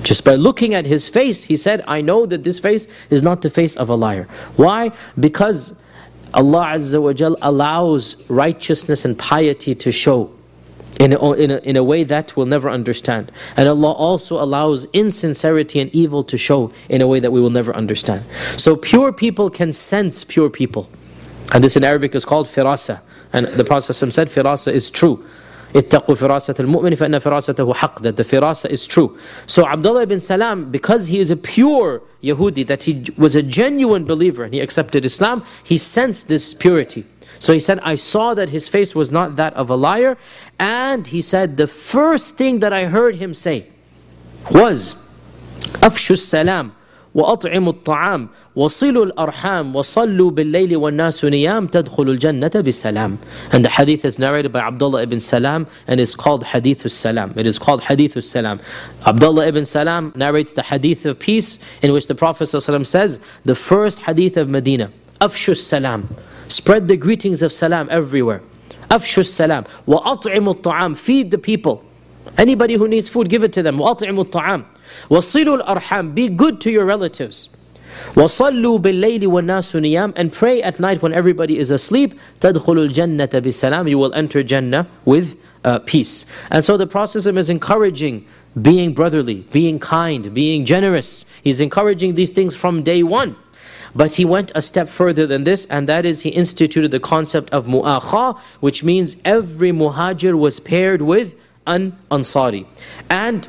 Just by looking at his face, he said, I know that this face is not the face of a liar. Why? Because Allah Azza wa Jal allows righteousness and piety to show in a, in, a, in a way that we'll never understand. And Allah also allows insincerity and evil to show in a way that we will never understand. So pure people can sense pure people. And this in Arabic is called firasa. And the Prophet said firasa is true. اتقوا فراسة المؤمن فإن فراسته حق, that the firasa is true. So Abdullah ibn Salam, because he is a pure Yahudi, that he was a genuine believer and he accepted Islam, he sensed this purity. So he said, I saw that his face was not that of a liar. And he said, the first thing that I heard him say was, أفشوا السلام وأطعموا الطعام وصلوا الأرحام وصلوا بالليل والناس نيام تدخلوا الجنة بسلام. And the hadith is narrated by Abdullah ibn Salam and is called Hadith al-Salam. It is called Hadith al-Salam. Abdullah ibn Salam narrates the hadith of peace in which the Prophet ﷺ says, the first hadith of Medina, أفشوا السلام, spread the greetings of salam everywhere. أفشوا السلام وأطعموا الطعام, feed the people. Anybody who needs food, give it to them. وأطعموا الطعام وصلوا الأرحام, be good to your relatives. وصلوا بالليل والناس نيام, and pray at night when everybody is asleep. تدخلوا الجنة بسلام, you will enter Jannah with uh, peace. And so the Prophet is encouraging being brotherly, being kind, being generous. He's encouraging these things from day one. But he went a step further than this, and that is he instituted the concept of mu'akha, which means every muhajir was paired with an Ansari. And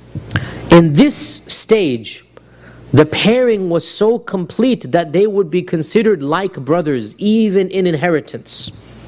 in this stage, the pairing was so complete that they would be considered like brothers, even in inheritance.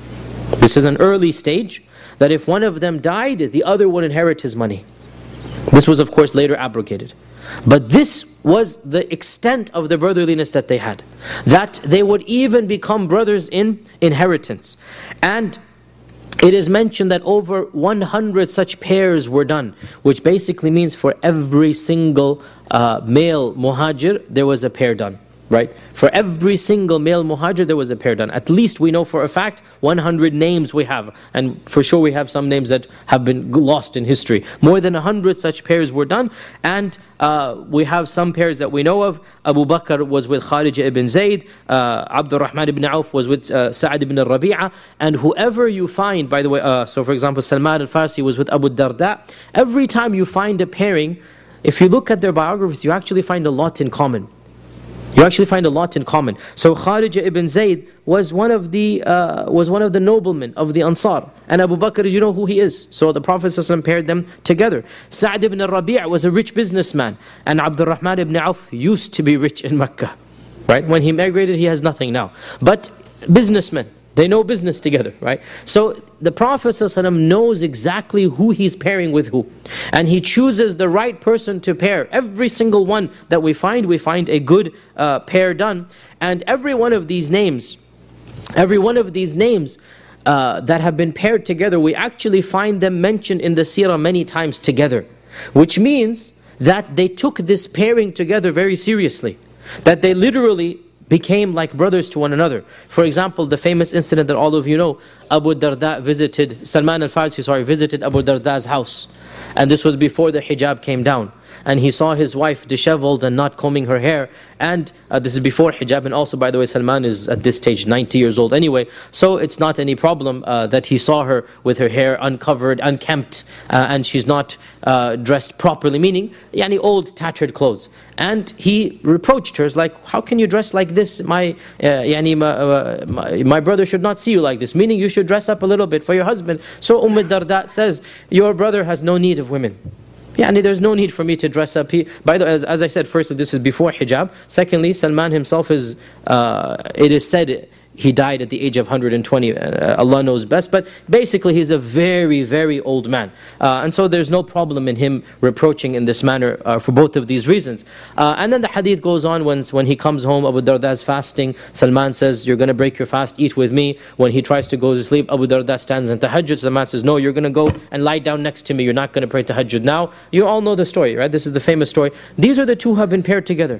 This is an early stage, that if one of them died, the other would inherit his money. This was, of course, later abrogated. But this was the extent of the brotherliness that they had, that they would even become brothers in inheritance. And it is mentioned that over one hundred such pairs were done, which basically means for every single uh, male muhajir, there was a pair done. Right? For every single male muhajir, there was a pair done. At least we know for a fact one hundred names we have. And for sure we have some names that have been lost in history. More than one hundred such pairs were done. And uh, we have some pairs that we know of. Abu Bakr was with Kharija ibn Zayd. Uh, Abdul Rahman ibn Auf was with uh, Sa'ad ibn al-Rabi'a. And whoever you find, by the way, uh, so for example, Salman al-Farsi was with Abu Darda. Every time you find a pairing, if you look at their biographies, you actually find a lot in common. You actually find a lot in common. So Kharija ibn Zayd was one of the uh, was one of the noblemen of the Ansar. And Abu Bakr, you know who he is. So the Prophet ﷺ paired them together. Sa'ad ibn al-Rabi' was a rich businessman. And Abdul Rahman ibn Auf used to be rich in Mecca. Right? When he migrated, he has nothing now. But businessmen, they know business together, right? So the Prophet ﷺ knows exactly who he's pairing with who. And he chooses the right person to pair. Every single one that we find, we find a good uh, pair done. And every one of these names, every one of these names uh, that have been paired together, we actually find them mentioned in the seerah many times together. Which means that they took this pairing together very seriously. That they literally became like brothers to one another. For example, the famous incident that all of you know, Abu Darda visited, Salman al-Farsi, sorry, visited Abu Darda's house. And this was before the hijab came down. And he saw his wife disheveled and not combing her hair. And uh, this is before hijab. And also, by the way, Salman is at this stage ninety years old anyway. So it's not any problem uh, that he saw her with her hair uncovered, unkempt, uh, and she's not uh, dressed properly, meaning yani old, tattered clothes. And he reproached her, like, how can you dress like this? My, uh, yani, my, uh, my, my brother should not see you like this, meaning you should dress up a little bit for your husband. So Umm Darda says, your brother has no need of women. Yeah, and there's no need for me to dress up. He, by the way, as, as I said, firstly, this is before hijab. Secondly, Salman himself is, uh, it is said, he died at the age of one hundred twenty. Uh, Allah knows best. But basically, he's a very, very old man. Uh, and so there's no problem in him reproaching in this manner uh, for both of these reasons. Uh, and then the hadith goes on when, when he comes home, Abu Darda is fasting. Salman says, you're going to break your fast, eat with me. When he tries to go to sleep, Abu Darda stands in tahajjud. Salman says, no, you're going to go and lie down next to me. You're not going to pray tahajjud now. You all know the story, right? This is the famous story. These are the two who have been paired together.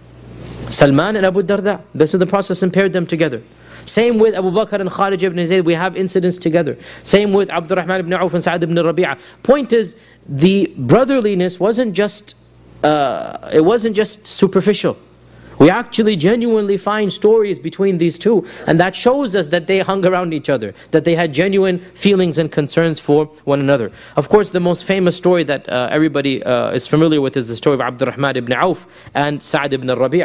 Salman and Abu Darda. This is the process and paired them together. Same with Abu Bakr and Kharija ibn Zayd, we have incidents together. Same with Abdul Rahman ibn Auf and Sa'ad ibn Rabi'a. Point is, the brotherliness wasn't just uh, it wasn't just superficial. We actually genuinely find stories between these two, and that shows us that they hung around each other, that they had genuine feelings and concerns for one another. Of course, the most famous story that uh, everybody uh, is familiar with is the story of Abdurrahman ibn Auf and Sa'd ibn Rabi'.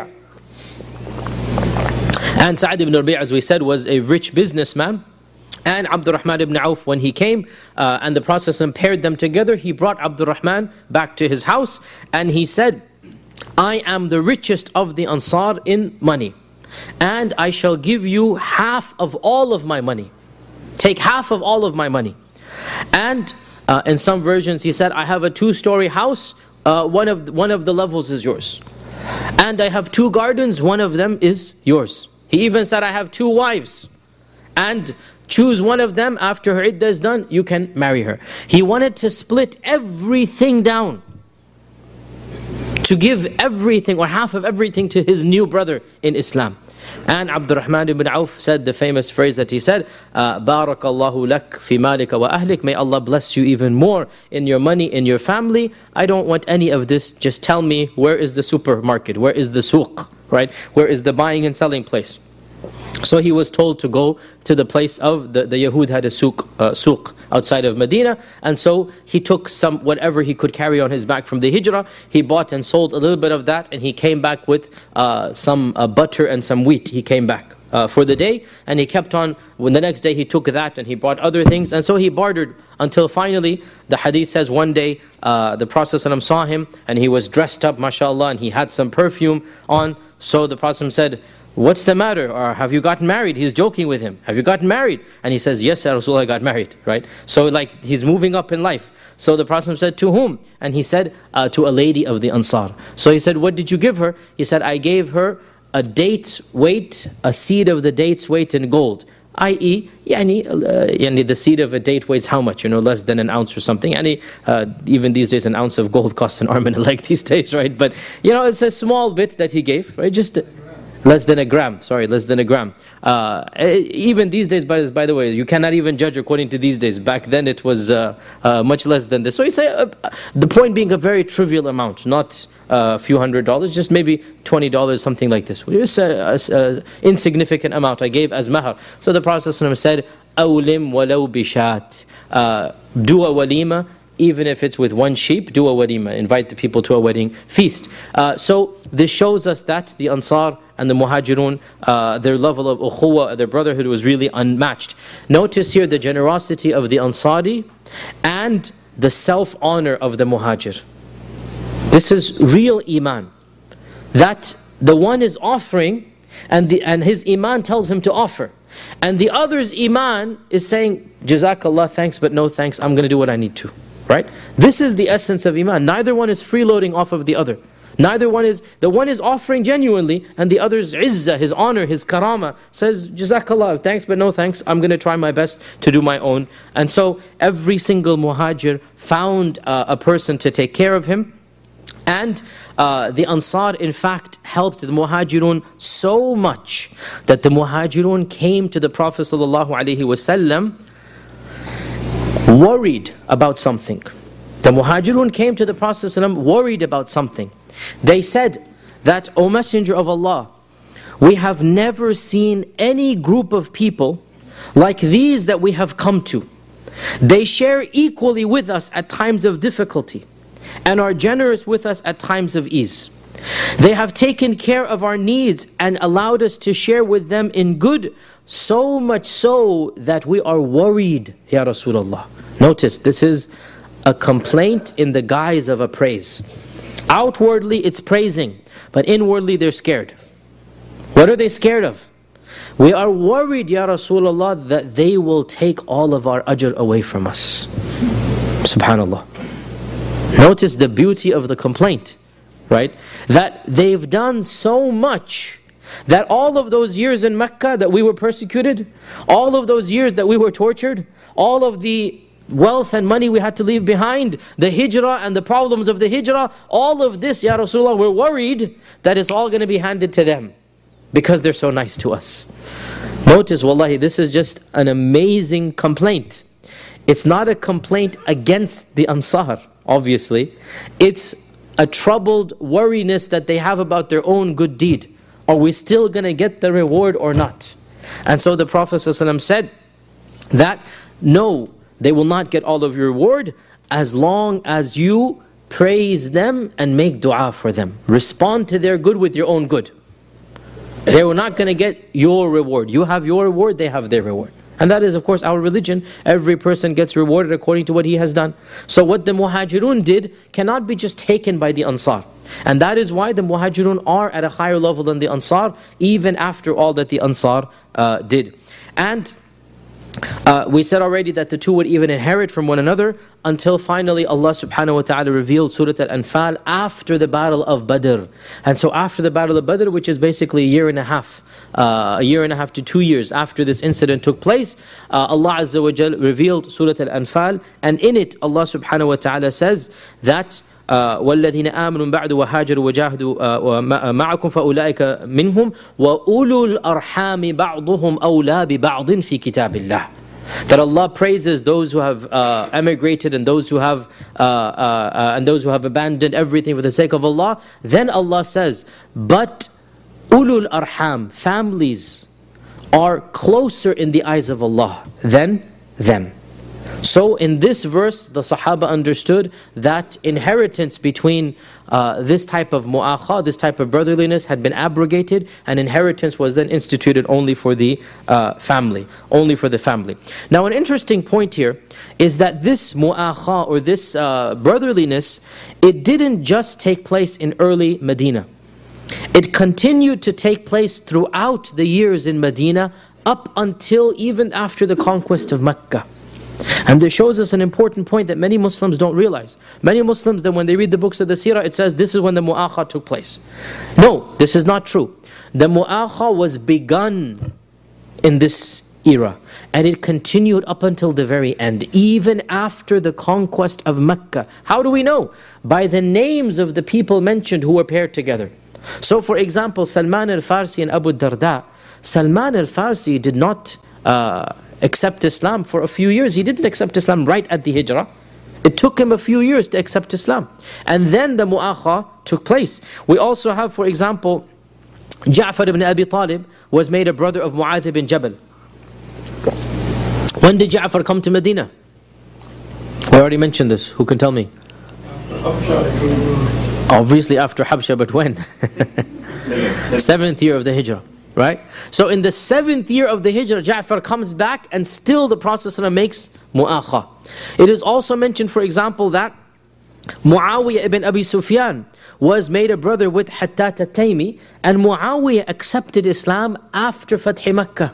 And Sa'd ibn Rabi', as we said, was a rich businessman. And Abdurrahman ibn Auf, when he came uh, and the Prophet paired them together, he brought Abdurrahman back to his house and he said, I am the richest of the Ansar in money, and I shall give you half of all of my money. Take half of all of my money. And uh, in some versions he said, I have a two-story house, uh, one of one of the levels is yours. And I have two gardens, one of them is yours. He even said, I have two wives, and choose one of them. After her iddah is done, you can marry her. He wanted to split everything down, to give everything or half of everything to his new brother in Islam. And Abdurrahman ibn Auf said the famous phrase that he said, uh, Barakallahu lak fi malika wa ahlik. May Allah bless you even more in your money, in your family. I don't want any of this. Just tell me, where is the supermarket? Where is the suq? Right? Where is the buying and selling place? So he was told to go to the place of, the, the Yahud had a suq, uh, suq outside of Medina. And so he took some, whatever he could carry on his back from the hijrah. He bought and sold a little bit of that, and he came back with uh, some uh, butter and some wheat. He came back uh, for the day, and he kept on. When the next day he took that and he bought other things. And so he bartered until finally, the hadith says one day, uh, the Prophet ﷺ saw him and he was dressed up, mashallah, and he had some perfume on. So the Prophet said, what's the matter? Or have you gotten married? He's joking with him. Have you gotten married? And he says, yes, Ya Rasulullah, I got married. Right? So like he's moving up in life. So the Prophet said, to whom? And he said, uh, to a lady of the Ansar. So he said, what did you give her? He said, I gave her a date's weight, a seed of the date's weight in gold. that is, yani, uh, yani the seed of a date weighs how much? You know, less than an ounce or something. Yani, uh, even these days, an ounce of gold costs an arm and a leg these days, right? But, you know, it's a small bit that he gave, right? Just less than a gram, sorry, less than a gram. Uh, even these days, by, by the way, you cannot even judge according to these days. Back then, it was uh, uh, much less than this. So you say, uh, the point being a very trivial amount, not a few hundred dollars, just maybe twenty dollars, something like this. It's an insignificant amount I gave as mahar. So the Prophet ﷺ said, أَوْلِمْ وَلَوْ بِشَاتٍ uh, do a walima, even if it's with one sheep, do a walima. Invite the people to a wedding feast. Uh, so this shows us that the Ansar and the Muhajirun, uh, their level of ukhuwa, their brotherhood was really unmatched. Notice here the generosity of the Ansari and the self-honor of the Muhajir. This is real iman. That the one is offering and, the, and his iman tells him to offer. And the other's iman is saying, Jazakallah, thanks but no thanks, I'm going to do what I need to. Right? This is the essence of iman. Neither one is freeloading off of the other. Neither one is, the one is offering genuinely, and the other's izzah, his honor, his karama, says, Jazakallah, thanks but no thanks, I'm going to try my best to do my own. And so every single muhajir found uh, a person to take care of him. And uh, the Ansar, in fact, helped the Muhajirun so much that the Muhajirun came to the Prophet ﷺ worried about something. The Muhajirun came to the Prophet ﷺ worried about something. They said that, O Messenger of Allah, we have never seen any group of people like these that we have come to. They share equally with us at times of difficulty and are generous with us at times of ease. They have taken care of our needs and allowed us to share with them in good, so much so that we are worried, Ya Rasulullah. Notice, this is a complaint in the guise of a praise. Outwardly it's praising, but inwardly they're scared. What are they scared of? We are worried, Ya Rasulullah, that they will take all of our ajr away from us. Subhanallah. Notice the beauty of the complaint, right? That they've done so much that all of those years in Mecca that we were persecuted, all of those years that we were tortured, all of the wealth and money we had to leave behind, the hijrah and the problems of the hijrah, all of this, Ya Rasulullah, we're worried that it's all going to be handed to them because they're so nice to us. Notice, wallahi, this is just an amazing complaint. It's not a complaint against the Ansar, obviously. It's a troubled worriness that they have about their own good deed. Are we still going to get the reward or not? And so the Prophet ﷺ said that, no, they will not get all of your reward as long as you praise them and make dua for them. Respond to their good with your own good. They were not going to get your reward. You have your reward, they have their reward. And that is, of course, our religion. Every person gets rewarded according to what he has done. So what the Muhajirun did cannot be just taken by the Ansar. And that is why the Muhajirun are at a higher level than the Ansar, even after all that the Ansar uh, did. And Uh, we said already that the two would even inherit from one another until finally Allah subhanahu wa ta'ala revealed Surah Al-Anfal after the battle of Badr. And so after the battle of Badr, which is basically a year and a half, uh, a year and a half to two years after this incident took place, uh, Allah Azza wa Jal revealed Surah Al-Anfal, and in it Allah subhanahu wa ta'ala says that Uh, وَالَّذِينَ آمَنُوا بَعْدُ وَهَاجَرُوا وَجَاهَدُوا مَعَكُمْ فَأُولَٰئِكَ مِنْهُمْ وَأُولُو الْأَرْحَامِ بَعْضُهُمْ أَوْلَى بِبَعْضٍ فِي كِتَابِ اللَّهِ. That Allah praises those who have uh, emigrated and those who have uh, uh, uh, and those who have abandoned everything for the sake of Allah. Then Allah says, but ulul arham, families, are closer in the eyes of Allah than them. So in this verse, the Sahaba understood that inheritance between uh, this type of mu'akha, this type of brotherliness had been abrogated, and inheritance was then instituted only for the uh, family, only for the family. Now an interesting point here is that this mu'akha, or this uh, brotherliness, it didn't just take place in early Medina. It continued to take place throughout the years in Medina, up until even after the conquest of Mecca. And this shows us an important point that many Muslims don't realize. Many Muslims, that when they read the books of the seerah, it says this is when the mu'akha took place. No, this is not true. The mu'akha was begun in this era, and it continued up until the very end, even after the conquest of Mecca. How do we know? By the names of the people mentioned who were paired together. So for example, Salman al-Farsi and Abu Darda. Salman al-Farsi did not uh, accept Islam for a few years. He didn't accept Islam right at the Hijrah. It took him a few years to accept Islam. And then the mu'akha took place. We also have, for example, Ja'far ibn Abi Talib was made a brother of Mu'adh ibn Jabal. When did Ja'far come to Medina? We already mentioned this. Who can tell me? Obviously after Habsha, but when? Seventh year of the Hijrah. Right? So in the seventh year of the Hijrah, Ja'far comes back, and still the Prophet makes mu'akha. It is also mentioned, for example, that Muawiyah ibn Abi Sufyan was made a brother with Hattat al-Taymi, and Muawiyah accepted Islam after Fath Makkah.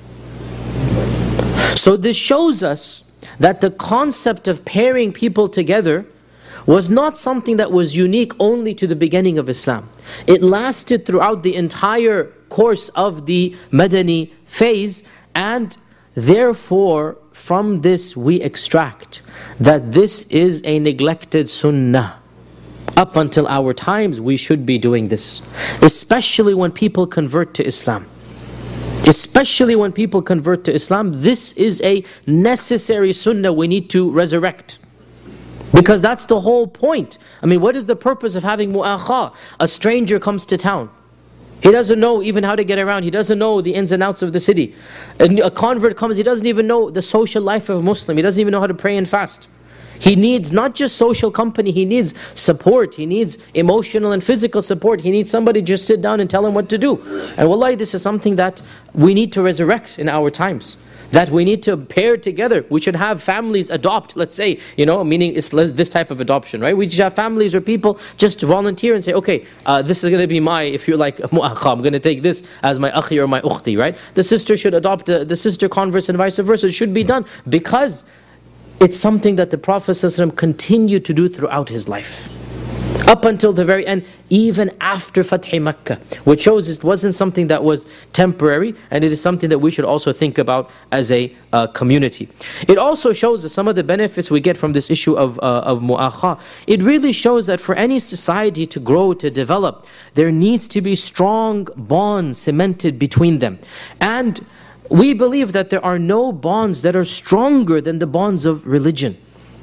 So this shows us that the concept of pairing people together was not something that was unique only to the beginning of Islam. It lasted throughout the entire course of the Madani phase, and therefore from this we extract that this is a neglected sunnah. Up until our times we should be doing this, especially when people convert to Islam. Especially when people convert to Islam, this is a necessary sunnah we need to resurrect. Because that's the whole point. I mean, what is the purpose of having mu'akha? A stranger comes to town. He doesn't know even how to get around. He doesn't know the ins and outs of the city. A convert comes, he doesn't even know the social life of a Muslim. He doesn't even know how to pray and fast. He needs not just social company, he needs support. He needs emotional and physical support. He needs somebody to just sit down and tell him what to do. And wallahi, this is something that we need to resurrect in our times. That we need to pair together. We should have families adopt, let's say, you know, meaning it's this type of adoption, right? We should have families or people just volunteer and say, okay, uh, this is going to be my, if you're like, mu'akha, I'm going to take this as my akhi or my ukhti, right? The sister should adopt the, the sister converse and vice versa. It should be done because it's something that the Prophet ﷺ continued to do throughout his life. Up until the very end, even after Fath Makkah, which shows it wasn't something that was temporary, and it is something that we should also think about as a uh, community. It also shows us some of the benefits we get from this issue of, uh, of mu'akha. It really shows that for any society to grow, to develop, there needs to be strong bonds cemented between them. And we believe that there are no bonds that are stronger than the bonds of religion.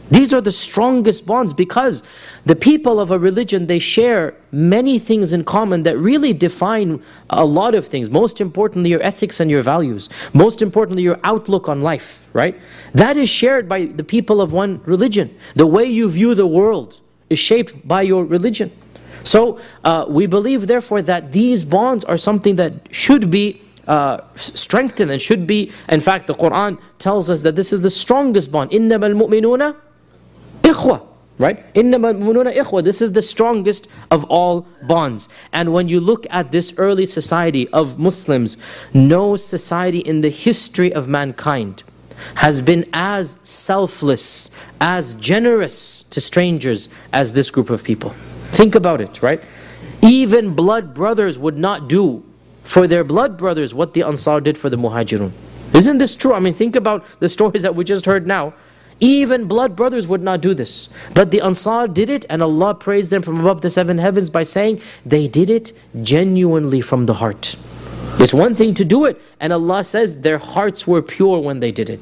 These are the strongest bonds because the people of a religion, they share many things in common that really define a lot of things. Most importantly, your ethics and your values. Most importantly, your outlook on life, right? That is shared by the people of one religion. The way you view the world is shaped by your religion. So uh, we believe therefore that these bonds are something that should be uh, strengthened and should be, in fact the Quran tells us that this is the strongest bond. إِنَّمَا الْمُؤْمِنُونَ إِخْوَةٌ, right? إِنَّمَا الْمُؤْمِنُونَ إِخْوَةٌ. This is the strongest of all bonds. And when you look at this early society of Muslims, no society in the history of mankind has been as selfless, as generous to strangers as this group of people. Think about it, right? Even blood brothers would not do for their blood brothers what the Ansar did for the Muhajirun. Isn't this true? I mean, think about the stories that we just heard now. Even blood brothers would not do this. But the Ansar did it, and Allah praised them from above the seven heavens by saying they did it genuinely from the heart. It's one thing to do it, and Allah says their hearts were pure when they did it.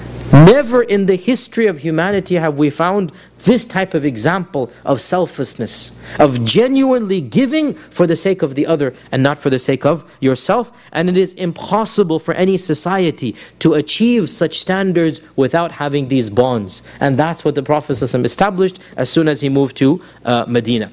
Never in the history of humanity have we found this type of example of selflessness, of genuinely giving for the sake of the other and not for the sake of yourself. And it is impossible for any society to achieve such standards without having these bonds. And that's what the Prophet ﷺ established as soon as he moved to uh, Medina.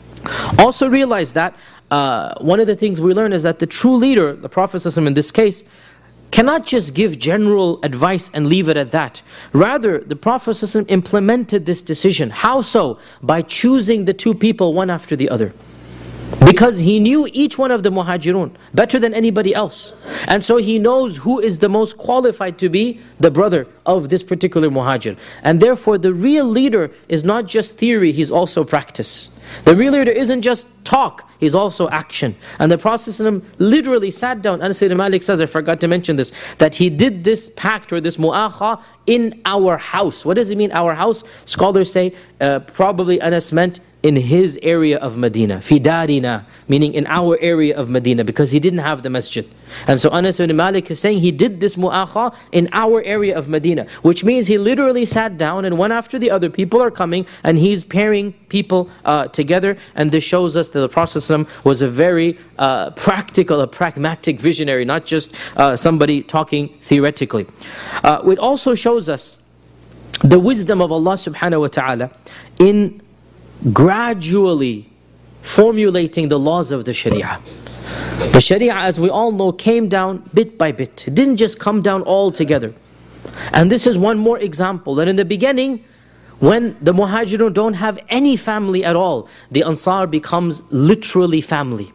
Also realize that uh, one of the things we learn is that the true leader, the Prophet ﷺ in this case, cannot just give general advice and leave it at that. Rather, the Prophet ﷺ implemented this decision. How so? By choosing the two people one after the other. Because he knew each one of the Muhajirun better than anybody else. And so he knows who is the most qualified to be the brother of this particular Muhajir. And therefore the real leader is not just theory, he's also practice. The real leader isn't just talk, he's also action. And the Prophet ﷺ literally sat down. Anas ibn Malik says, I forgot to mention this, that he did this pact or this mu'akha in our house. What does it mean, our house? Scholars say uh, probably Anas meant in his area of Medina, fi darina, meaning in our area of Medina, because he didn't have the masjid. And so Anas ibn Malik is saying he did this mu'akha in our area of Medina, which means he literally sat down and one after the other, people are coming and he's pairing people uh, together. And this shows us that the Prophet ﷺ was a very uh, practical, a pragmatic visionary, not just uh, somebody talking theoretically. Uh, it also shows us the wisdom of Allah subhanahu wa ta'ala in gradually formulating the laws of the Sharia. The Sharia, as we all know, came down bit by bit. It didn't just come down all together. And this is one more example, that in the beginning, when the Muhajirun don't have any family at all, the Ansar becomes literally family.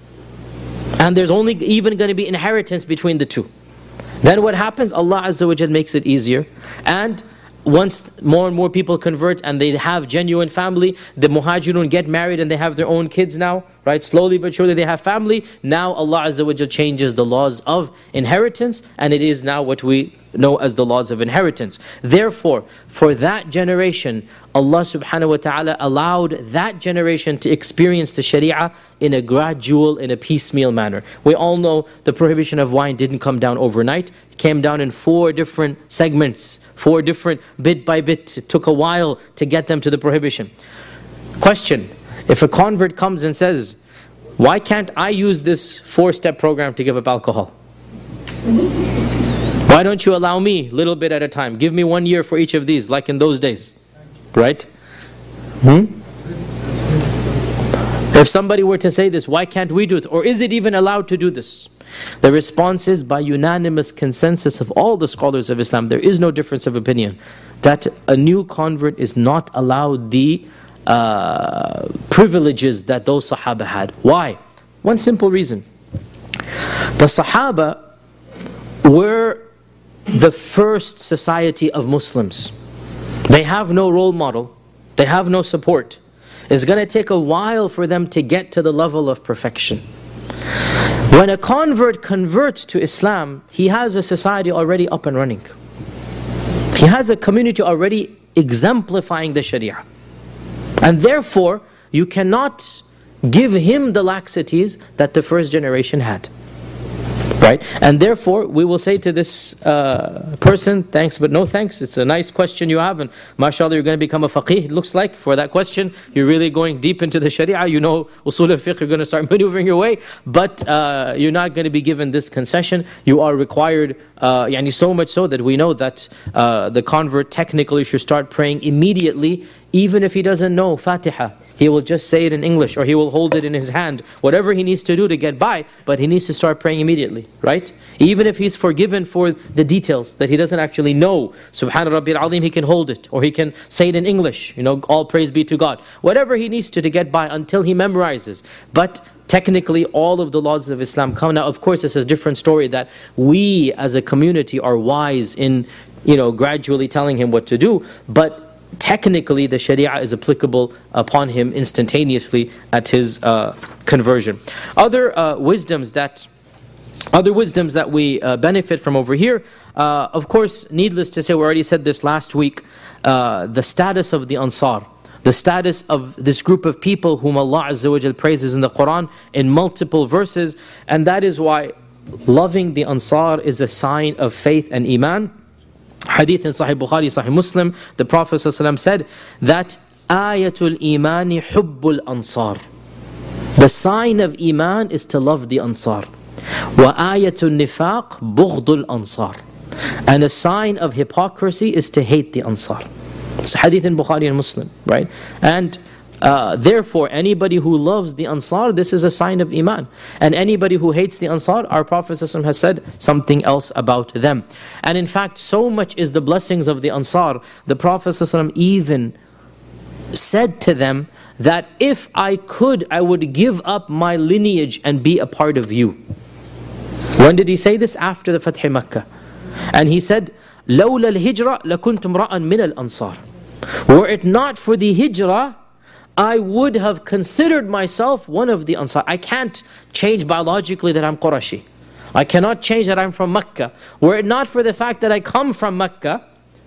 And there's only even going to be inheritance between the two. Then what happens? Allah Azza wa Jal makes it easier. And once more and more people convert and they have genuine family, the Muhajirun get married and they have their own kids now, right? Slowly but surely they have family. Now Allah Azza wa Jal changes the laws of inheritance, and it is now what we know as the laws of inheritance. Therefore, for that generation, Allah subhanahu wa ta'ala allowed that generation to experience the Sharia in a gradual, in a piecemeal manner. We all know the prohibition of wine didn't come down overnight. It came down in four different segments, four different bit by bit. It took a while to get them to the prohibition. Question: if a convert comes and says, why can't I use this four-step program to give up alcohol? Why don't you allow me little bit at a time? Give me one year for each of these, like in those days. Right? Hmm? If somebody were to say this, why can't we do it? Or is it even allowed to do this? The response is, by unanimous consensus of all the scholars of Islam, there is no difference of opinion, that a new convert is not allowed the uh, privileges that those Sahaba had. Why? One simple reason. The Sahaba were the first society of Muslims. They have no role model. They have no support. It's going to take a while for them to get to the level of perfection. When a convert converts to Islam, he has a society already up and running. He has a community already exemplifying the Sharia. And therefore, you cannot give him the laxities that the first generation had. Right? And therefore, we will say to this uh, person, thanks but no thanks. It's a nice question you have, and mashallah, you're going to become a faqih, it looks like, for that question. You're really going deep into the sharia. You know usul al-fiqh, you're going to start maneuvering your way, but uh, you're not going to be given this concession. You are required, uh, yani so much so that we know that uh, the convert technically should start praying immediately, even if he doesn't know Fatiha. He will just say it in English, or he will hold it in his hand, whatever he needs to do to get by, but he needs to start praying immediately, right? Even if he's forgiven for the details that he doesn't actually know, Subhana Rabbil Azim, he can hold it, or he can say it in English, you know, all praise be to God. Whatever he needs to to get by until he memorizes. But technically, all of the laws of Islam come. Now, of course, it's a different story that we as a community are wise in, you know, gradually telling him what to do, but technically the sharia is applicable upon him instantaneously at his uh, conversion. Other uh, wisdoms that other wisdoms that we uh, benefit from over here, uh, of course, needless to say, we already said this last week, uh, the status of the Ansar, the status of this group of people whom Allah Azza wa Jal praises in the Quran in multiple verses, and that is why loving the Ansar is a sign of faith and iman. Hadith in Sahih Bukhari, Sahih Muslim, the Prophet ﷺ said that ayatul imani hubbul ansar. The sign of iman is to love the Ansar. Wa ayatul nifaq bughdul ansar. And a sign of hypocrisy is to hate the Ansar. It's Hadith in Bukhari and Muslim, right? And Uh, therefore, anybody who loves the Ansar, this is a sign of Iman. And anybody who hates the Ansar, our Prophet ﷺ has said something else about them. And in fact, so much is the blessings of the Ansar, the Prophet ﷺ even said to them that if I could, I would give up my lineage and be a part of you. When did he say this? After the Fath Makkah. And he said, لَوْلَا الْهِجْرَةِ لَكُنْتُمْ رَأً مِنَ الْأَنصَارِ. Were it not for the hijrah, I would have considered myself one of the Ansar. I can't change biologically that I'm Qurashi. I cannot change that I'm from Mecca. Were it not for the fact that I come from Mecca,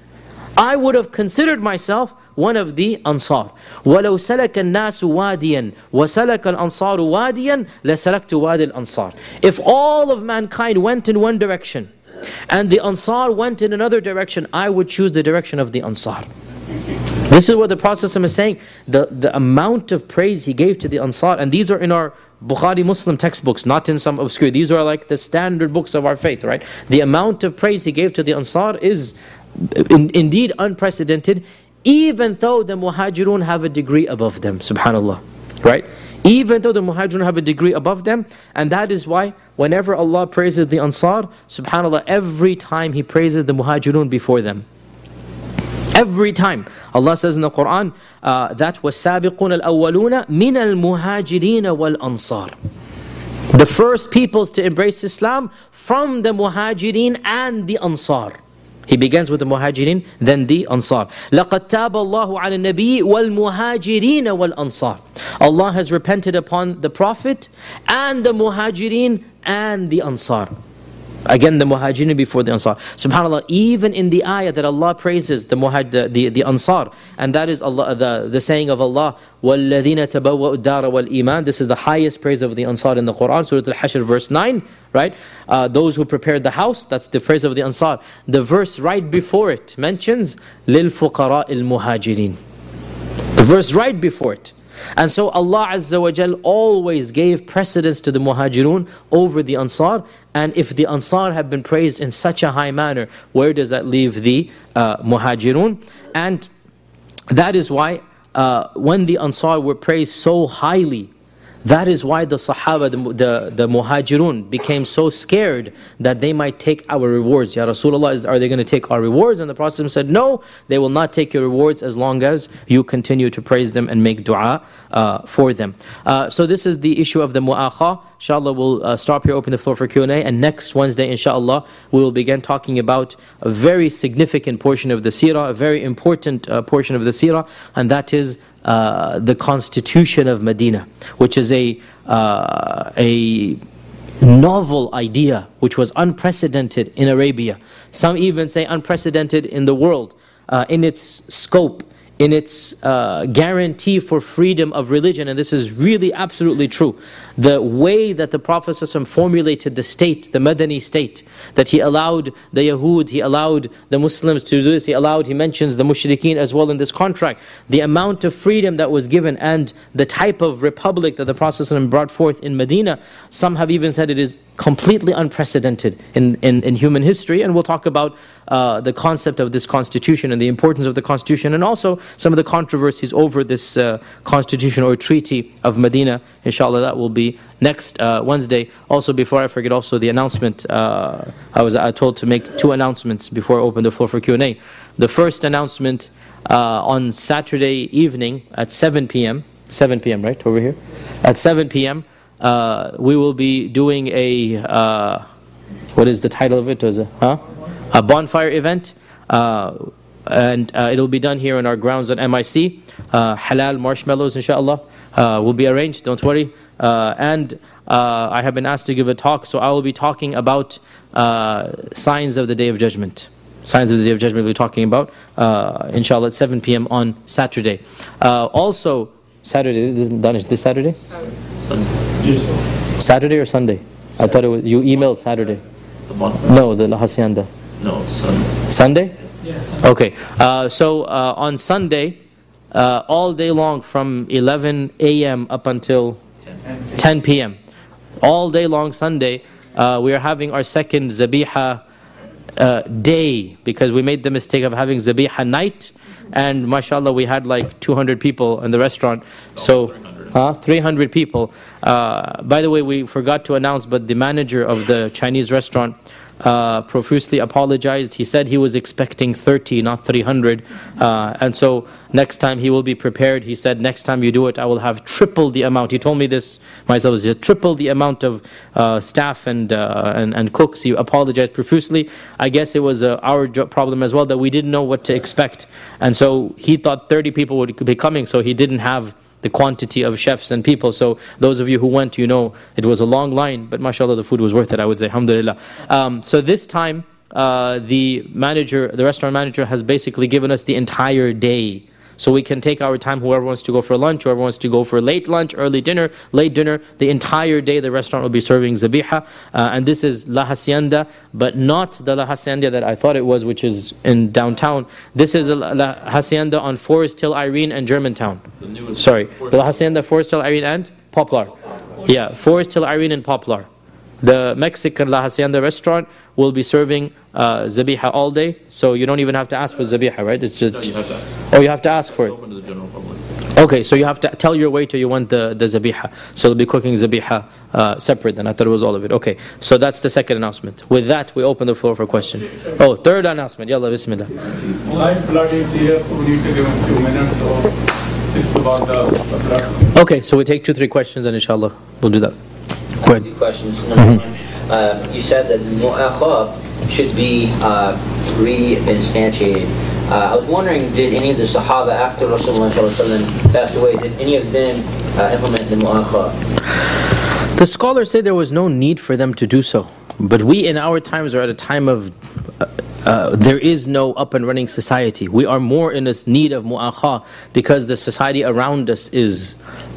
I would have considered myself one of the Ansar. وَلَوْ سَلَكَ النَّاسُ وَادِيًا وَسَلَكَ الْأَنصَارُ وَادِيًا لَسَلَكْتُ وَادِ الْأَنصَارِ. If all of mankind went in one direction, and the Ansar went in another direction, I would choose the direction of the Ansar. This is what the Prophet is saying, the, the amount of praise he gave to the Ansar, and these are in our Bukhari Muslim textbooks, not in some obscure, these are like the standard books of our faith, right? The amount of praise he gave to the Ansar is in, indeed unprecedented, even though the Muhajirun have a degree above them, subhanallah, right? Even though the Muhajirun have a degree above them, and that is why whenever Allah praises the Ansar, subhanallah, every time He praises the Muhajirun before them. Every time. Allah says in the Quran uh, that وَالسَّابِقُونَ الْأَوَّلُونَ مِنَ الْمُهَاجِرِينَ وَالْأَنصَارِ. The first peoples to embrace Islam from the Muhajirin and the Ansar. He begins with the Muhajirin, then the Ansar. لَقَدْ تَابَ اللَّهُ عَلَى النَّبِيِّ وَالْمُهَاجِرِينَ وَالْأَنصَارِ. Allah has repented upon the Prophet and the Muhajirin and the Ansar. Again, the Muhajirin before the Ansar. SubhanAllah, even in the ayah that Allah praises the muhaj, the, the, the Ansar, and that is Allah, the, the saying of Allah, وَالَّذِينَ تَبَوَّأُوا الدَّارَ وَالْإِيمَانِ. This is the highest praise of the Ansar in the Quran, Surah Al-Hashr verse nine, right? Uh, those who prepared the house, that's the praise of the Ansar. The verse right before it mentions لِلْفُقَرَاءِ الْمُهَاجِرِينَ. The verse right before it. And so Allah Azza wa Jal always gave precedence to the Muhajirun over the Ansar. And if the Ansar have been praised in such a high manner, where does that leave the uh, Muhajirun? And that is why uh, when the Ansar were praised so highly, that is why the Sahaba, the, the, the Muhajirun became so scared that they might take our rewards. Ya Rasulullah, is, are they going to take our rewards? And the Prophet said, no, they will not take your rewards as long as you continue to praise them and make dua uh, for them. Uh, so this is the issue of the mu'akha. Inshallah, we'll uh, stop here, open the floor for Q and A. And next Wednesday, inshallah, we will begin talking about a very significant portion of the seerah, a very important uh, portion of the seerah, and that is Uh, the constitution of Medina, which is a uh, a novel idea which was unprecedented in Arabia. Some even say unprecedented in the world, uh, in its scope, in its uh, guarantee for freedom of religion, and this is really absolutely true. The way that the Prophet ﷺ formulated the state, the Madani state, that he allowed the Yahud, he allowed the Muslims to do this, he allowed, he mentions the Mushrikeen as well in this contract. The amount of freedom that was given and the type of republic that the Prophet ﷺ brought forth in Medina, some have even said it is completely unprecedented in, in, in human history. And we'll talk about uh, the concept of this constitution and the importance of the constitution, and also some of the controversies over this uh, constitution or treaty of Medina. Inshallah, that will be next uh, Wednesday. Also, before I forget, also the announcement, uh, I was uh, told to make two announcements before I open the floor for Q and A. The first announcement, uh, on Saturday evening at seven p m seven p m, right, over here? At seven p m, uh, we will be doing a, uh, what is the title of it? Was it, huh? A bonfire event. Uh, and uh, it'll be done here in our grounds on M I C. Uh, halal marshmallows, inshallah, uh, will be arranged, don't worry. Uh, and uh, I have been asked to give a talk, so I will be talking about uh, signs of the Day of Judgment. Signs of the Day of Judgment we'll be talking about, uh, inshallah, at seven p m on Saturday. Uh, also, Saturday, this, is this Saturday? Yes. Saturday or Sunday? I thought it was, you emailed Saturday. No, the La Hacienda. No, Sunday. Sunday? Yes. Okay, uh, so uh, on Sunday, uh, all day long from eleven a m up until ten p m, all day long Sunday, uh, we are having our second Zabiha uh, day, because we made the mistake of having Zabiha night, and mashallah we had like two hundred people in the restaurant, so uh, three hundred people. Uh, by the way, we forgot to announce, but the manager of the Chinese restaurant Uh, profusely apologized. He said he was expecting thirty, not three hundred. Uh, and so next time he will be prepared. He said, next time you do it, I will have triple the amount. He told me this myself, he triple the amount of uh, staff and, uh, and and cooks. He apologized profusely. I guess it was uh, our problem as well, that we didn't know what to expect. And so he thought thirty people would be coming, so he didn't have the quantity of chefs and people. So those of you who went, you know, it was a long line, but mashallah, the food was worth it, I would say, alhamdulillah. Um, so this time, uh, the manager, the restaurant manager has basically given us the entire day. So we can take our time, whoever wants to go for lunch, whoever wants to go for late lunch, early dinner, late dinner. The entire day the restaurant will be serving Zabiha. Uh, and this is La Hacienda, but not the La Hacienda that I thought it was, which is in downtown. This is the La Hacienda on Forest Hill, Irene, and Germantown. Sorry, the La Hacienda, Forest Hill, Irene, and Poplar. Yeah, Forest Hill, Irene, and Poplar. The Mexican La Hacienda restaurant will be serving uh, Zabiha all day, so you don't even have to ask for Zabiha, right? It's just, no, you have to ask. Oh, you have to ask for it's it. Open to the general public. Okay, so you have to tell your waiter you want the, the Zabiha. So they'll be cooking Zabiha uh, separate then. I thought it was all of it. Okay, so that's the second announcement. With that, we open the floor for question. Oh, third announcement. Yalla, bismillah. Live blood is here, so we need to give a few minutes. So it's about the blood. Okay, so we take two, three questions and inshallah, we'll do that. Go ahead. Two questions. Number one, uh, you said that mu'akha should be uh, re-instantiated. Uh, I was wondering, did any of the Sahaba after Rasulullah passed away, did any of them uh, implement the mu'akha? The scholars say there was no need for them to do so. But we in our times are at a time of, uh, uh, there is no up and running society. We are more in this need of mu'akha because the society around us is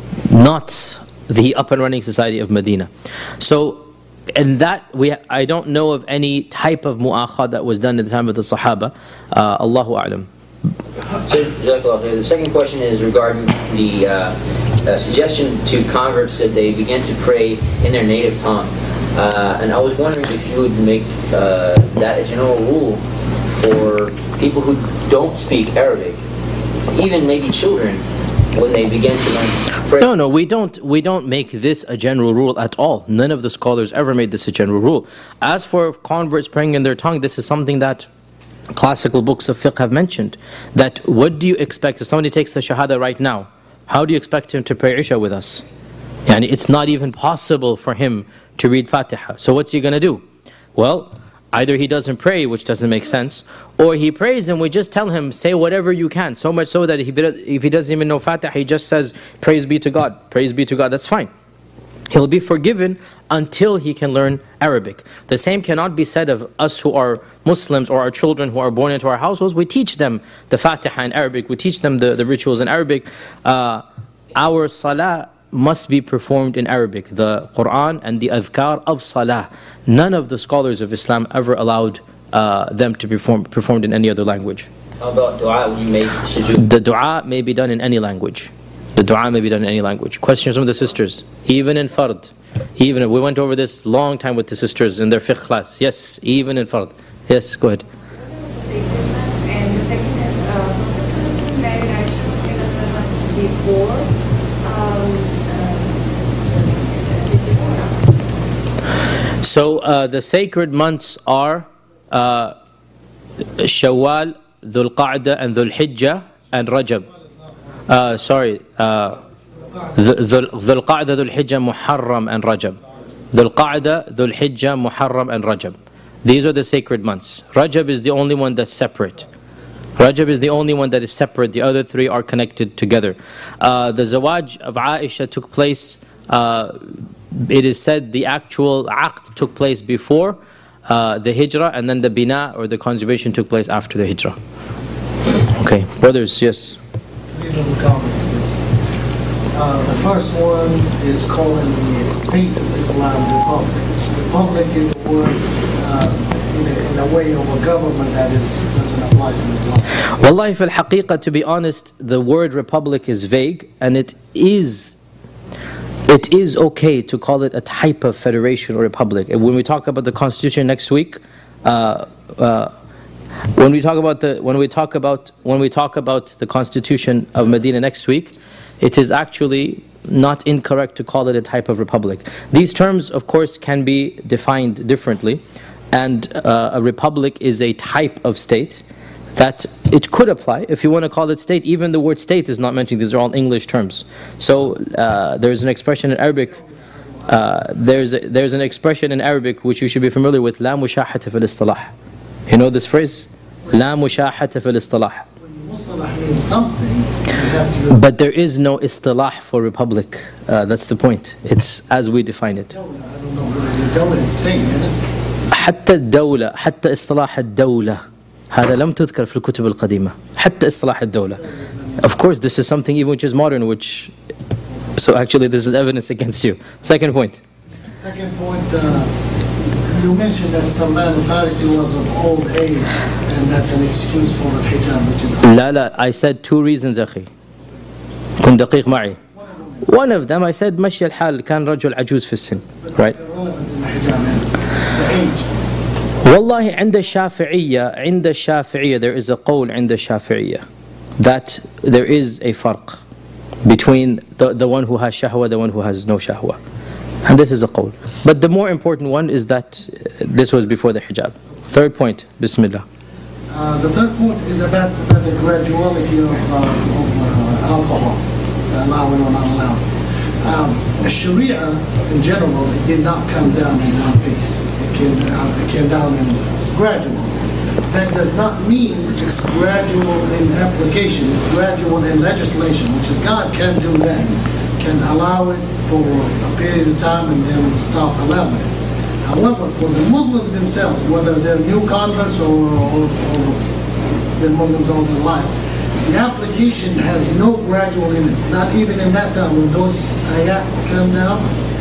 not the up and running society of Medina. So, and that, we I don't know of any type of mu'akha that was done at the time of the Sahaba. Uh, Allahu A'lam. So, the second question is regarding the uh, uh, suggestion to converts that they begin to pray in their native tongue. Uh, and I was wondering if you would make uh, that a general rule for people who don't speak Arabic, even maybe children, when they begin to learn pray. No, no, we don't, we don't make this a general rule at all. None of the scholars ever made this a general rule. As for converts praying in their tongue, this is something that classical books of fiqh have mentioned. That what do you expect if somebody takes the shahada right now? How do you expect him to pray Isha with us? And it's not even possible for him to read Fatiha. So what's he going to do? Well, either he doesn't pray, which doesn't make sense, or he prays and we just tell him, say whatever you can. So much so that if he, if he doesn't even know Fatiha, he just says, praise be to God, praise be to God, that's fine. He'll be forgiven until he can learn Arabic. The same cannot be said of us who are Muslims or our children who are born into our households. We teach them the Fatiha in Arabic, we teach them the, the rituals in Arabic. Uh, our salah must be performed in Arabic, the Quran and the adhkar of salah. None of the scholars of Islam ever allowed uh, them to be perform, performed in any other language. How about dua when you make sujood? The dua may be done in any language. The dua may be done in any language. Questions from the sisters, even in fard. Even we went over this long time with the sisters in their fiqh class. Yes, even in fard. Yes, go ahead. And the second is, uh, Prophet married Aisha before um, So uh, the sacred months are uh, Shawwal, Dhul Qa'dah and Dhul Hijjah and Rajab. Uh, sorry, uh, Dhul Qa'dah, Dhul Hijjah, Muharram and Rajab. Dhul Qa'dah, Dhul Hijjah, Muharram and Rajab. These are the sacred months. Rajab is the only one that's separate. Rajab is the only one that is separate. The other three are connected together. Uh, the Zawaj of Aisha took place, uh, it is said the actual aqd took place before uh, the hijrah, and then the bina or the consummation took place after the hijrah. Okay, brothers, yes. Three little comments, please. Uh, the first one is calling the State of Islam Republic. Republic is a word uh, in, a, in a way of a government that is, doesn't apply to Islam. Wallahi fil haqiqah, to be honest, the word republic is vague, and it is it is okay to call it a type of federation or republic. And when we talk about the constitution next week, uh, uh, when we talk about the when we talk about when we talk about the constitution of Medina next week, it is actually not incorrect to call it a type of republic. These terms, of course, can be defined differently, and uh, a republic is a type of state that it could apply. If you want to call it state, even the word state is not mentioned. These are all English terms. So uh, there's an expression in Arabic. Uh, there's a, there's an expression in Arabic which you should be familiar with. La mushahata fil istilah. You know this phrase? La mushahata fil istilah. Mustalah means something, you have to... But there is no istilah for republic. Uh, that's the point. It's as we define it. I don't know, the dawla is thing, isn't it? حتى الدولة حتى إصطلاح الدولة هذا لم تذكر في الكتب القديمة. حتى إصطلاح الدولة. Of course, this is something even which is modern, which... So actually this is evidence against you. Second point. Second point, uh, you mentioned that Salman al-Farisi was of old age, and that's an excuse for the hijab, which is... لا لا, I said two reasons أخي. كن دقيق معي. One of them, I said مشي الحال كان رجل عجوز في السن. Right? Relevant in the hijab, the age. والله عند الشافعية عند الشافعية there is a قول عند الشافعية that there is a فرق between the, the one who has shahwa, the one who has no shahwa. And this is a qawl. But the more important one is that this was before the hijab. Third point, Bismillah. Uh, the third point is about, about the graduality of, uh, of uh, alcohol, allowed or not allowed. Um, the Sharia, in general, it did not come down in one piece. It came, uh, it came down in gradual. That does not mean it's gradual in application. It's gradual in legislation, which is God can do that, can allow it for a period of time and then stop allowing it. However, for the Muslims themselves, whether they're new converts or, or, or been Muslims all their life, the application has no gradual in it. Not even in that time when those ayat come down,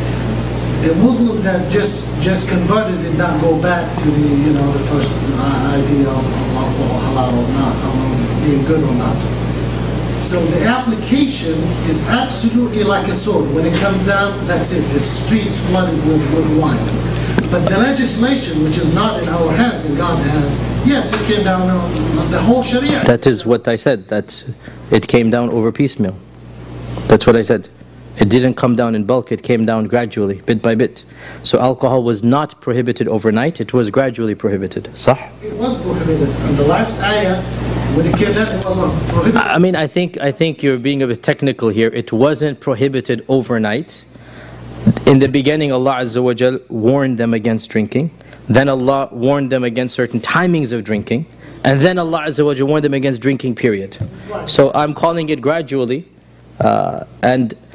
the Muslims that just just converted did not go back to the you know the first uh, idea of, of alcohol halal or not, or being good or not. So the application is absolutely like a sword. When it comes down, that's it. The streets flooded with, with wine. But the legislation, which is not in our hands, in God's hands, yes, it came down on the whole Sharia. That is what I said, that it came down over piecemeal. That's what I said. It didn't come down in bulk, it came down gradually, bit by bit. So alcohol was not prohibited overnight, it was gradually prohibited. Sah? It was prohibited. And the last ayah, when it came down, it was not prohibited. I mean, I think, I think you're being a bit technical here. It wasn't prohibited overnight. In the beginning, Allah Azza wa Jal warned them against drinking. Then Allah warned them against certain timings of drinking. And then Allah Azza wa Jal warned them against drinking, period. So I'm calling it gradually. Uh, and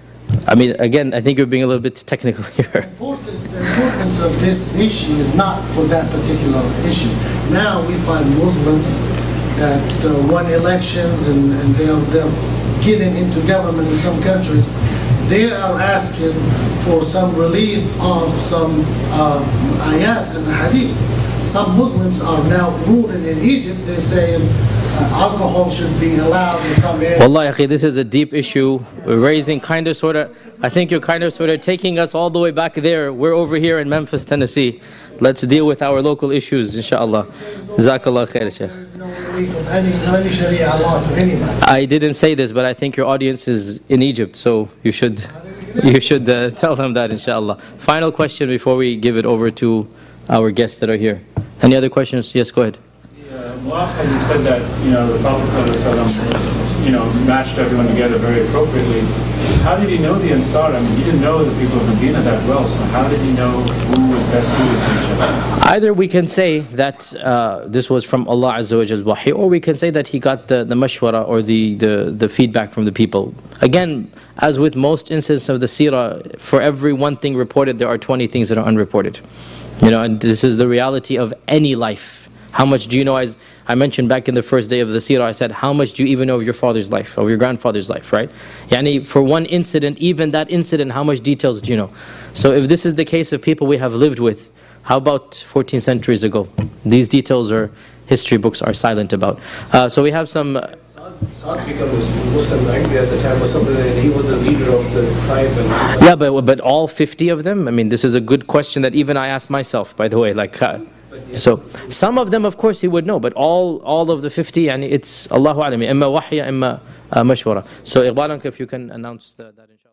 I mean, again, I think you're being a little bit technical here. Important, the importance of this issue is not for that particular issue. Now we find Muslims that uh, won elections and, and they're, they're getting into government in some countries. They are asking for some relief of some uh, ayat in the hadith. Some Muslims are now ruling in Egypt. They're saying uh, alcohol should be allowed in some areas. Wallahi, akhi, this is a deep issue. We're raising kind of sort of, I think you're kind of sort of taking us all the way back there. We're over here in Memphis, Tennessee. Let's deal with our local issues, inshallah. Jazakallah khair, Shaykh. There is no relief of any, any Sharia law to anybody. I didn't say this, but I think your audience is in Egypt, so you should you should uh, tell them that, inshallah. Final question before we give it over to our guests that are here. Any other questions? Yes, go ahead. Yeah, Mu'akhad, you said that, you know, the Prophet ﷺ, you know, matched everyone together very appropriately. How did he know the Ansar? I mean, he didn't know the people of Medina that well, so how did he know who was best suited to each other? Either we can say that uh, this was from Allah Azza wa Jalla wahi, or we can say that he got the, the mashwara or the, the, the feedback from the people. Again, as with most instances of the seerah, for every one thing reported, there are twenty things that are unreported. You know, and this is the reality of any life. How much do you know? As I mentioned back in the first day of the seerah, I said, how much do you even know of your father's life, of your grandfather's life, right? Yani, for one incident, even that incident, how much details do you know? So if this is the case of people we have lived with, how about fourteen centuries ago? These details or history books are silent about. Uh, so we have some... Uh, Saad became Muslim angry at the time or something, and he was the leader of the tribe. And yeah, but but all fifty of them? I mean, this is a good question that even I ask myself, by the way. Like, uh, so some of them, of course, he would know, but all all of the fifty, and it's Allahu Alam, imma wahya, imma mashwara. So, Iqbal, if you can announce the, that inshallah.